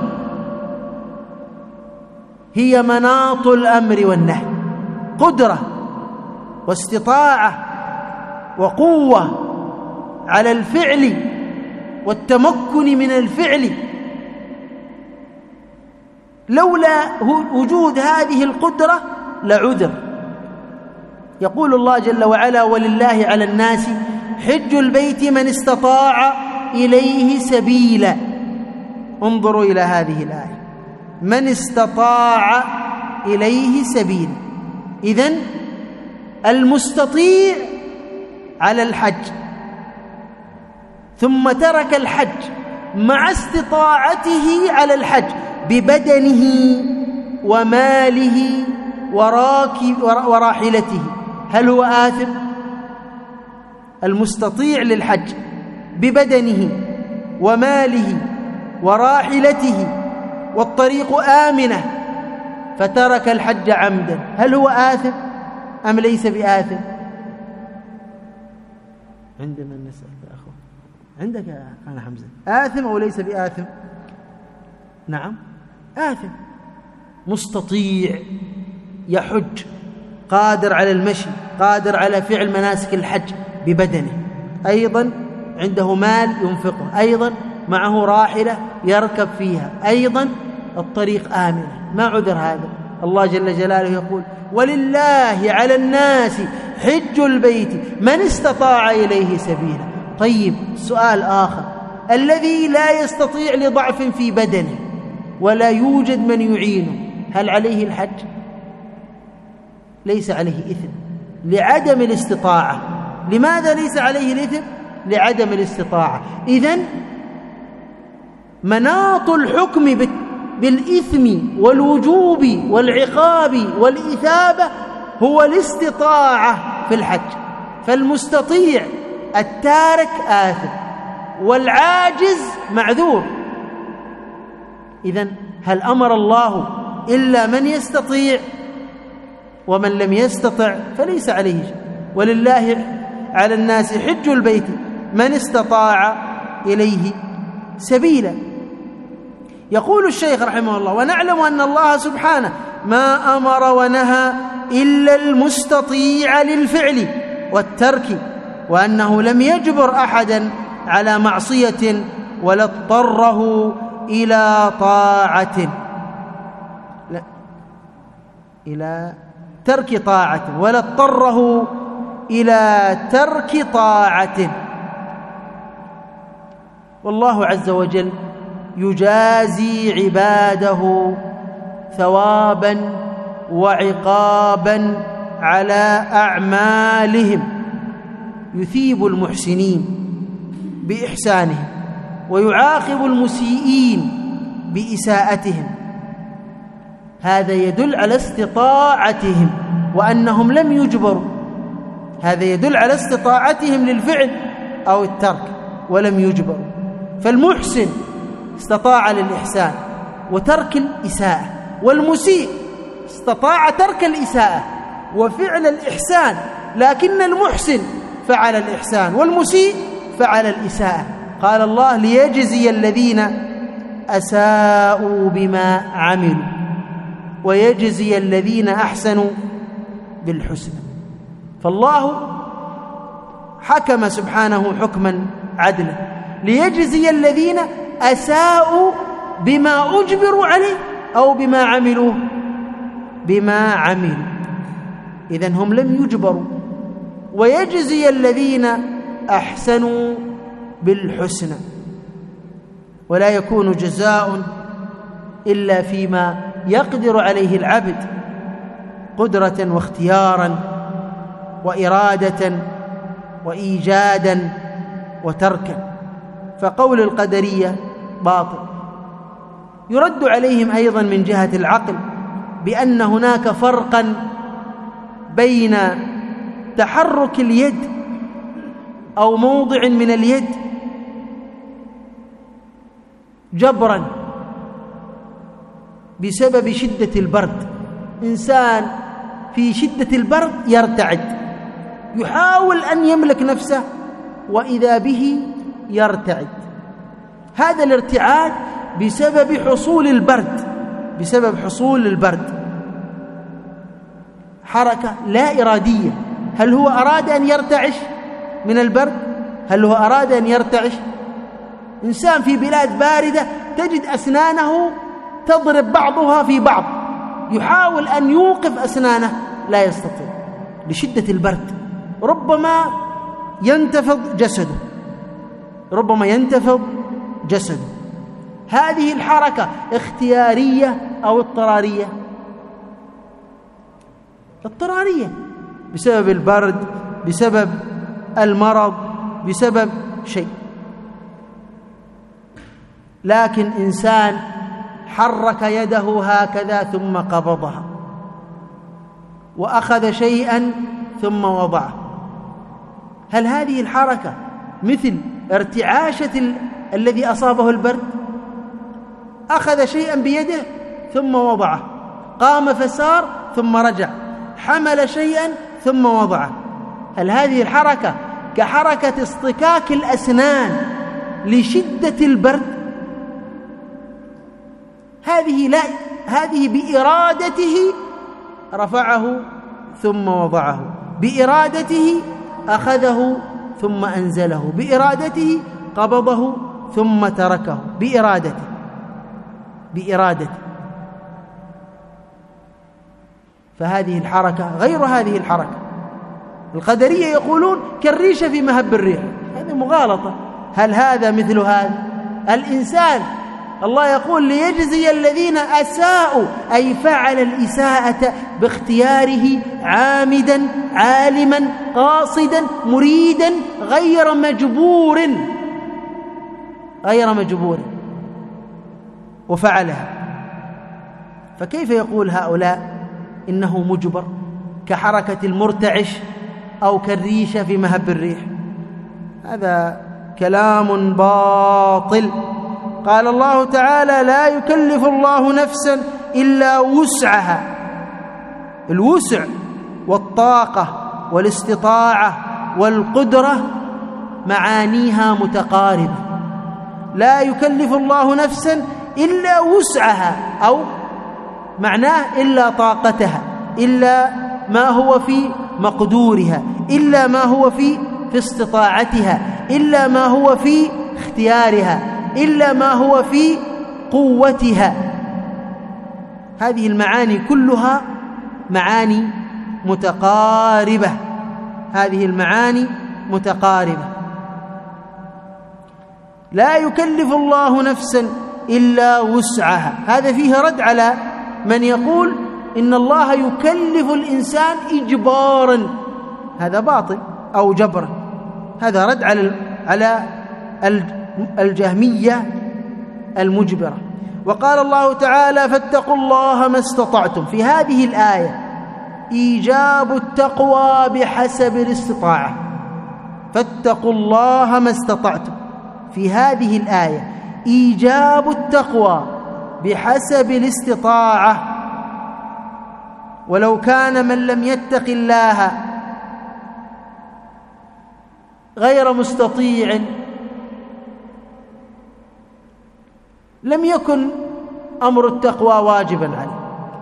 هي مناط الأمر والنهي، قدرة واستطاعة وقوة على الفعل والتمكن من الفعل. لولا وجود هذه القدرة لعذر. يقول الله جل وعلا: ولله على الناس حج البيت من استطاع إليه سبيلا. انظروا إلى هذه الآية، من استطاع إليه سبيلا. إذن المستطيع على الحج، ثم ترك الحج مع استطاعته على الحج ببدنه وماله وراكب وراحلته، هل هو آثم؟ المستطيع للحج ببدنه وماله وراحلته والطريق آمنة فترك الحج عمدا، هل هو آثم أم ليس بآثم؟ عندما نسأل يا أخوة، عندك يا أنا حمزة، آثم أو ليس بآثم؟ نعم آثم. مستطيع يحج، قادر على المشي، قادر على فعل مناسك الحج ببدنه، أيضا عنده مال ينفقه، أيضا معه راحلة يركب فيها، أيضا الطريق آمنة، ما عذر هذا؟ الله جل جلاله يقول: ولله على الناس حج البيت من استطاع إليه سبيلا. طيب سؤال آخر، الذي لا يستطيع لضعف في بدنه ولا يوجد من يعينه، هل عليه الحج؟ ليس عليه إثم لعدم الاستطاعة. لماذا ليس عليه الإثم؟ لعدم الاستطاعة. إذن مناط الحكم بالإثم والوجوب والعقاب والإثابة هو الاستطاعة في الحج. فالمستطيع التارك آثم والعاجز معذور. إذن هل أمر الله إلا من يستطيع؟ ومن لم يستطع فليس عليه شيء. ولله على الناس حج البيت من استطاع إليه سبيلا. يقول الشيخ رحمه الله: ونعلم أن الله سبحانه ما أمر ونهى إلا المستطيع للفعل والترك، وأنه لم يجبر أحدا على معصية ولا اضطره إلى طاعة، لا إلى ترك طاعة، ولا اضطره إلى ترك طاعة. والله عز وجل يجازي عباده ثوابا وعقابا على أعمالهم، يثيب المحسنين بإحسانهم ويعاقب المسيئين بإساءتهم. هذا يدل على استطاعتهم وأنهم لم يجبروا، هذا يدل على استطاعتهم للفعل أو الترك ولم يجبروا. فالمحسن استطاع للإحسان وترك الإساءة، والمسيء استطاع ترك الإساءة وفعل الإحسان، لكن المحسن فعل الإحسان، والمسيء فعل الإساءة. قال الله: ليجزي الذين أساءوا بما عملوا ويجزي الذين أحسنوا بالحسنى. فالله حكم سبحانه حكما عدلا ليجزي الذين أساءوا بما أجبروا عليه أو بما عملوا بما عملوا، إذن هم لم يجبروا، ويجزي الذين أحسنوا بالحسنى، ولا يكون جزاء إلا فيما يقدر عليه العبد قدرة واختيارا وإرادة وإيجادا وتركا. فقول القدرية باطل. يرد عليهم أيضا من جهة العقل بأن هناك فرقا بين تحرك اليد أو موضع من اليد جبرا بسبب شدة البرد. إنسان في شدة البرد يرتعد، يحاول أن يملك نفسه وإذا به يرتعد. هذا الارتعاد بسبب حصول البرد، بسبب حصول البرد، حركة لا إرادية. هل هو أراد أن يرتعش من البرد؟ هل هو أراد أن يرتعش؟ إنسان في بلاد باردة تجد أسنانه تضرب بعضها في بعض، يحاول أن يوقف أسنانه لا يستطيع لشدة البرد. ربما ينتفض جسده، ربما ينتفض جسده. هذه الحركة اختيارية أو اضطرارية؟ اضطرارية، بسبب البرد، بسبب المرض، بسبب شيء. لكن إنسان حرك يده هكذا ثم قبضها، وأخذ شيئا ثم وضعه، هل هذه الحركة مثل ارتعاشة ال... الذي أصابه البرد؟ أخذ شيئا بيده ثم وضعه، قام فسار ثم رجع، حمل شيئا ثم وضعه. هل هذه الحركة كحركة اصطكاك الأسنان لشدة البرد؟ هذه لا، هذه بإرادته رفعه ثم وضعه، بإرادته أخذه ثم أنزله، بإرادته قبضه ثم تركه، بإرادته بإرادته فهذه الحركة غير هذه الحركة. القدرية يقولون كالريشة في مهب الريح، هذه مغالطة. هل هذا مثل هذا؟ الإنسان الله يقول ليجزي الذين أساءوا، أي فعل الإساءة باختياره عامدا عالما قاصدا مريدا غير مجبور غير مجبور وفعلها. فكيف يقول هؤلاء إنه مجبر كحركة المرتعش أو كالريشة في مهب الريح؟ هذا كلام باطل. قال الله تعالى: لا يكلف الله نفسا إلا وسعها. الوسع والطاقة والاستطاعة والقدرة معانيها متقاربة. لا يكلف الله نفسا إلا وسعها، أو معناه إلا طاقتها، إلا ما هو في مقدورها، إلا ما هو في في استطاعتها، إلا ما هو في اختيارها، إلا ما هو في قوتها. هذه المعاني كلها معاني متقاربة، هذه المعاني متقاربة. لا يكلف الله نفسا إلا وسعها. هذا فيه رد على من يقول إن الله يكلف الإنسان إجبارا، هذا باطل، أو جبرا. هذا رد على على الجهمية المجبرة. وقال الله تعالى: فاتقوا الله ما استطعتم. في هذه الآية إيجاب التقوى بحسب الاستطاعة. فاتقوا الله ما استطعتم، في هذه الآية إيجاب التقوى بحسب الاستطاعة. ولو كان من لم يتق الله غير مستطيع لم يكن أمر التقوى واجبا عليه.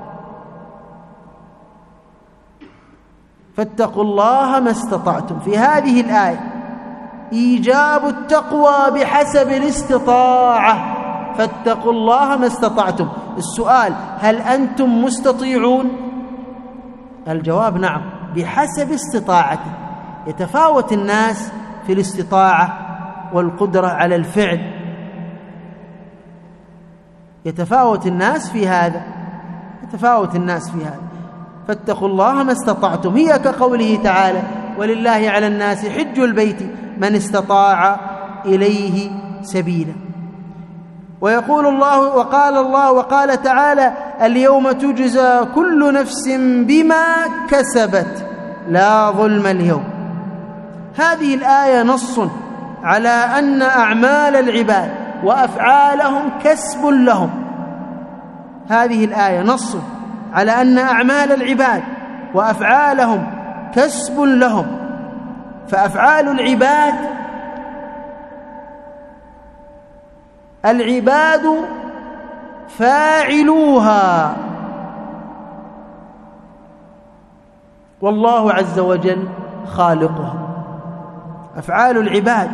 فاتقوا الله ما استطعتم. في هذه الآية إيجاب التقوى بحسب الاستطاعة، فاتقوا الله ما استطعتم. السؤال: هل أنتم مستطيعون؟ الجواب نعم، بحسب استطاعته. يتفاوت الناس في الاستطاعة والقدرة على الفعل، يتفاوت الناس في هذا يتفاوت الناس في هذا فاتقوا الله ما استطعتم. هي كقوله تعالى: ولله على الناس حج البيت من استطاع إليه سبيلا. ويقول الله وقال الله وقال تعالى: اليوم تجزى كل نفس بما كسبت لا ظلم اليوم. هذه الآية نص على أن أعمال العباد وأفعالهم كسب لهم. هذه الآية نص على أن أعمال العباد وأفعالهم كسب لهم. فأفعال العباد العباد فاعلوها، والله عز وجل خالقها. أفعال العباد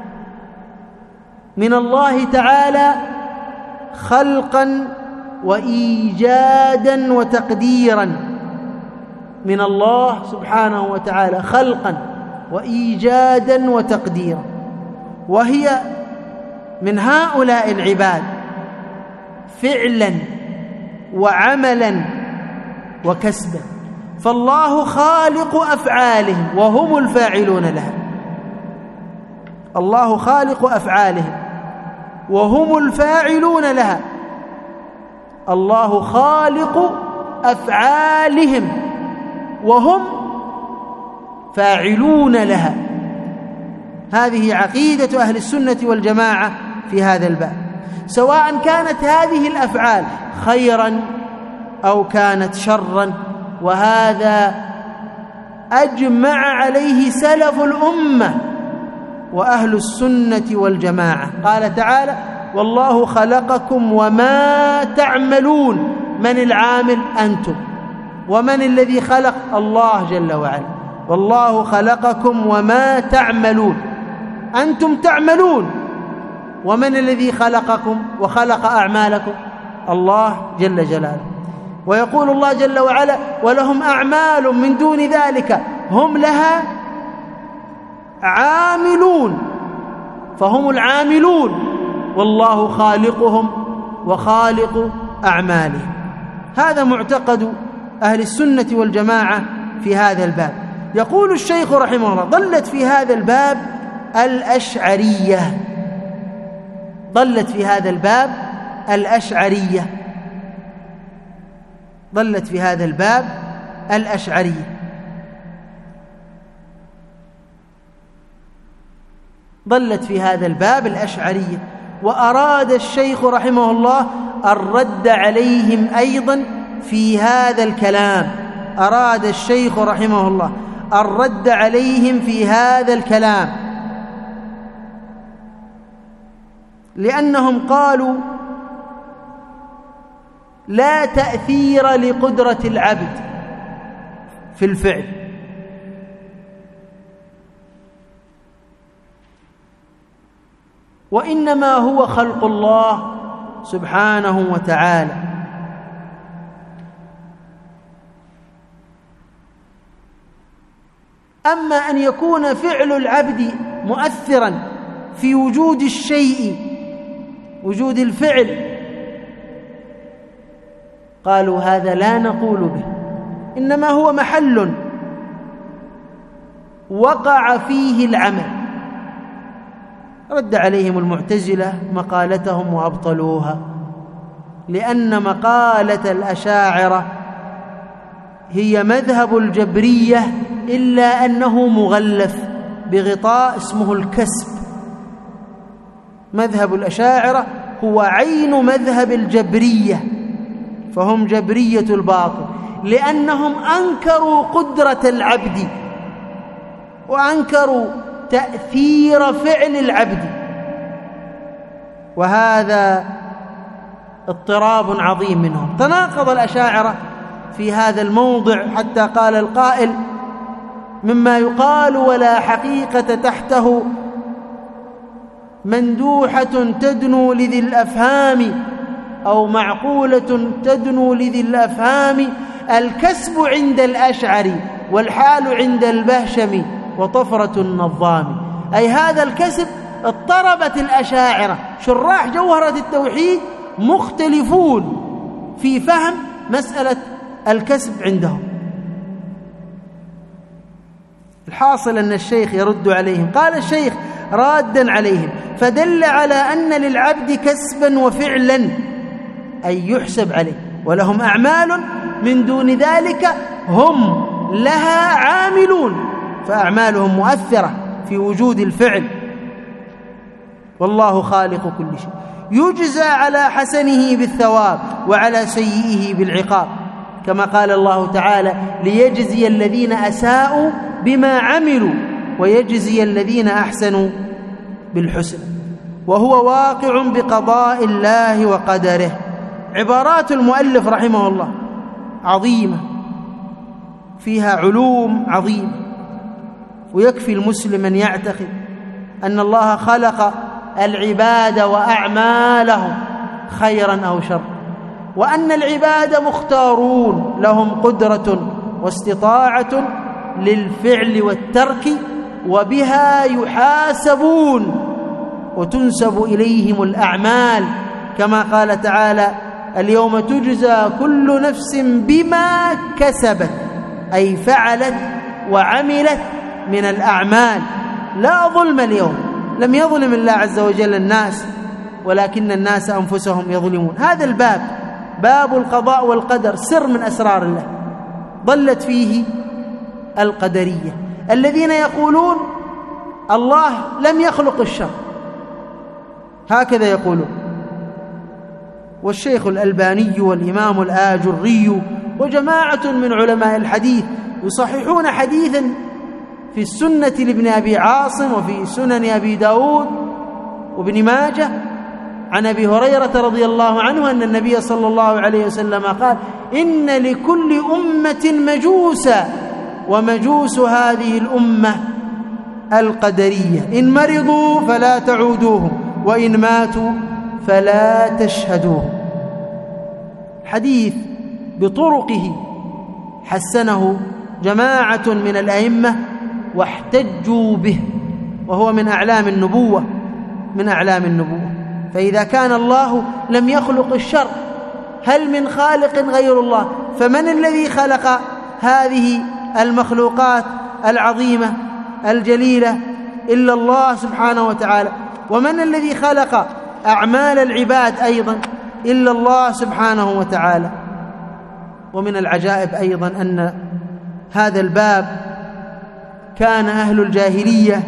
من الله تعالى خلقا وإيجادا وتقديرا، من الله سبحانه وتعالى خلقا وإيجادا وتقديرا، وهي من هؤلاء العباد فعلا وعملا وكسبا. فالله خالق أفعالهم وهم الفاعلون لها. الله خالق أفعالهم وهم الفاعلون لها. الله خالق أفعالهم وهم فاعلون لها. هذه عقيدة أهل السنة والجماعة في هذا الباب، سواء كانت هذه الأفعال خيرا أو كانت شرا. وهذا أجمع عليه سلف الأمة وأهل السنة والجماعة. قال تعالى: والله خلقكم وما تعملون. من العامل؟ أنتم. ومن الذي خلق؟ الله جل وعلا. والله خلقكم وما تعملون، أنتم تعملون. ومن الذي خلقكم وخلق أعمالكم؟ الله جل جلاله. ويقول الله جل وعلا: ولهم أعمال من دون ذلك هم لها عاملون. فهم العاملون، والله خالقهم وخالق أعمالهم. هذا معتقد أهل السنة والجماعة في هذا الباب. يقول الشيخ رحمه الله: ضلت في هذا الباب الأشعرية ضلت في هذا الباب الأشعرية ضلت في هذا الباب الأشعرية ضلت في هذا الباب الأشعرية وأراد الشيخ رحمه الله الرد عليهم أيضا في هذا الكلام. أراد الشيخ رحمه الله الرد عليهم في هذا الكلام، لأنهم قالوا: لا تأثير لقدرة العبد في الفعل، وإنما هو خلق الله سبحانه وتعالى. أما أن يكون فعل العبد مؤثرا في وجود الشيء، وجود الفعل، قالوا: هذا لا نقول به، إنما هو محل وقع فيه العمل. رد عليهم المعتزلة مقالتهم وأبطلوها، لأن مقالة الأشاعرة هي مذهب الجبرية، إلا أنه مغلف بغطاء اسمه الكسب. مذهب الأشاعرة هو عين مذهب الجبرية، فهم جبرية الباطل، لأنهم أنكروا قدرة العبد وأنكروا تأثير فعل العبد، وهذا اضطراب عظيم منهم. تناقض الأشاعرة في هذا الموضع حتى قال القائل: مما يقال ولا حقيقة تحته مندوحة تدنو لذي الأفهام، أو معقولة تدنو لذي الأفهام، الكسب عند الأشعري والحال عند البهشم وطفرة النظام. أي هذا الكسب اضطربت الأشاعرة شراح جوهرة التوحيد مختلفون في فهم مسألة الكسب عندهم. الحاصل أن الشيخ يرد عليهم. قال الشيخ رادا عليهم: فدل على أن للعبد كسبا وفعلا، أي يحسب عليه، ولهم أعمال من دون ذلك هم لها عاملون، فأعمالهم مؤثرة في وجود الفعل، والله خالق كل شيء، يجزى على حسنه بالثواب وعلى سيئه بالعقاب، كما قال الله تعالى: ليجزي الذين أساءوا بما عملوا ويجزي الذين أحسنوا بالحسنى، وهو واقع بقضاء الله وقدره. عبارات المؤلف رحمه الله عظيمة، فيها علوم عظيمة، ويكفي المسلم أن يعتقد أن الله خلق العباد وأعمالهم خيرا أو شرا، وأن العباد مختارون لهم قدرة واستطاعة للفعل والترك، وبها يحاسبون وتنسب إليهم الأعمال، كما قال تعالى: اليوم تجزى كل نفس بما كسبت، أي فعلت وعملت من الأعمال. لا ظلم اليوم، لم يظلم الله عز وجل الناس، ولكن الناس أنفسهم يظلمون. هذا الباب، باب القضاء والقدر، سر من أسرار الله ضلت فيه القدرية الذين يقولون الله لم يخلق الشر، هكذا يقولون. والشيخ الألباني والإمام الآجري وجماعة من علماء الحديث يصححون حديثا في السنة لابن أبي عاصم وفي سنن أبي داود وابن ماجه عن أبي هريرة رضي الله عنه أن النبي صلى الله عليه وسلم قال: إن لكل أمة مجوسا، ومجوس هذه الأمة القدرية، إن مرضوا فلا تعودوهم، وإن ماتوا فلا تشهدوهم. حديث بطرقه حسنه جماعة من الأئمة واحتجوا به، وهو من أعلام النبوة من أعلام النبوة. فإذا كان الله لم يخلق الشر، هل من خالق غير الله؟ فمن الذي خلق هذه المخلوقات العظيمة الجليلة إلا الله سبحانه وتعالى؟ ومن الذي خلق أعمال العباد أيضا إلا الله سبحانه وتعالى؟ ومن العجائب أيضا أن هذا الباب كان أهل الجاهلية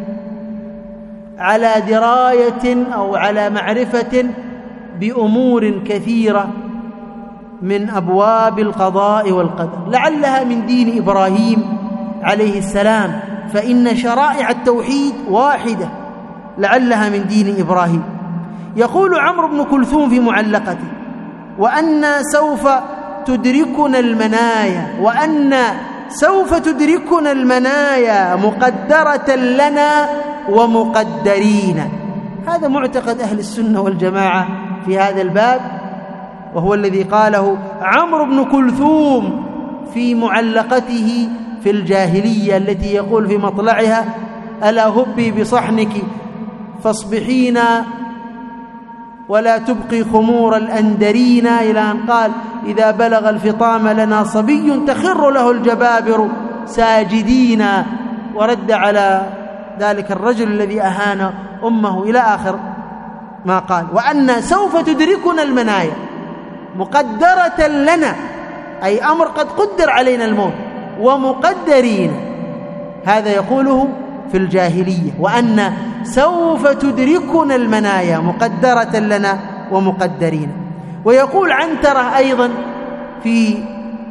على دراية أو على معرفة بأمور كثيرة من أبواب القضاء والقدر، لعلها من دين إبراهيم عليه السلام، فإن شرائع التوحيد واحدة، لعلها من دين إبراهيم. يقول عمرو بن كلثوم في معلقته: وأنا سوف تدركنا المنايا، وأنا سوف تدركنا المنايا مقدرة لنا ومقدرين. هذا معتقد أهل السنة والجماعة في هذا الباب، وهو الذي قاله عمرو بن كلثوم في معلقته في الجاهلية، التي يقول في مطلعها: ألا هبي بصحنك فاصبحينا ولا تبقي خمور الأندرين، إلى أن قال: إذا بلغ الفطام لنا صبي تخر له الجبابر ساجدين، ورد على ذلك الرجل الذي أهان أمه، إلى آخر ما قال. وأن سوف تدركنا المنايا مقدرة لنا، أي أمر قد قدر علينا الموت، ومقدرين، هذا يقوله في الجاهلية: وأن سوف تدركنا المنايا مقدرة لنا ومقدرين. ويقول عنترة أيضا في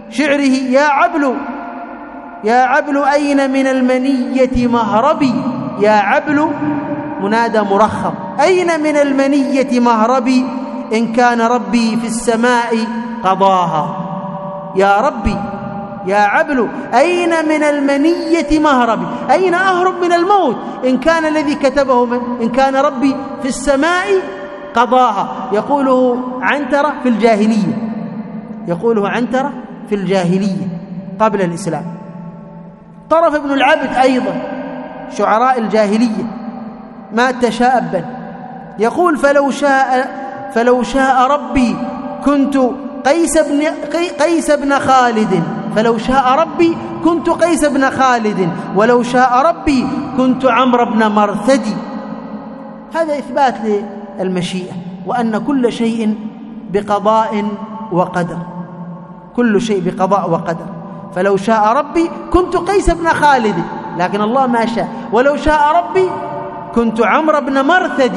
شعره: يا عبل يا عبل أين من المنية مهربي، يا عبل منادى مرخم. أين من المنية مهربي إن كان ربي في السماء قضاها. يا ربي يا عبل أين من المنية مهربي، أين أهرب من الموت إن كان الذي كتبه من إن كان ربي في السماء قضاها. يقوله عنترة في الجاهلية، يقوله عنترة في الجاهلية قبل الإسلام. طرف ابن العبد أيضا شعراء الجاهلية مات شابا، يقول فلو شاء فلو شاء ربي كنت قيس بن قيس بن خالد، فلو شاء ربي كنت قيس بن خالد، ولو شاء ربي كنت عمرو بن مرثد. هذا إثبات للمشيئة، وأن كل شيء بقضاء وقدر، كل شيء بقضاء وقدر. فلو شاء ربي كنت قيس بن خالد، لكن الله ما شاء. ولو شاء ربي كنت عمرو بن مرثد.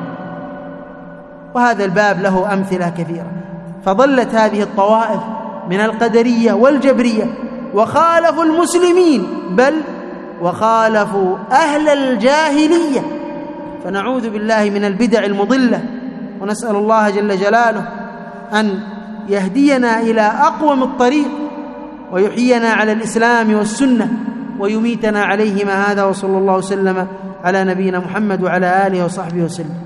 وهذا الباب له أمثلة كثيرة. فظلت هذه الطوائف من القدرية والجبرية وخالفوا المسلمين، بل وخالفوا أهل الجاهلية. فنعوذ بالله من البدع المضلة، ونسأل الله جل جلاله أن يهدينا إلى أقوم الطريق، ويحيينا على الإسلام والسنة، ويميتنا عليهما. هذا وصلى الله وسلم على نبينا محمد وعلى آله وصحبه وسلم.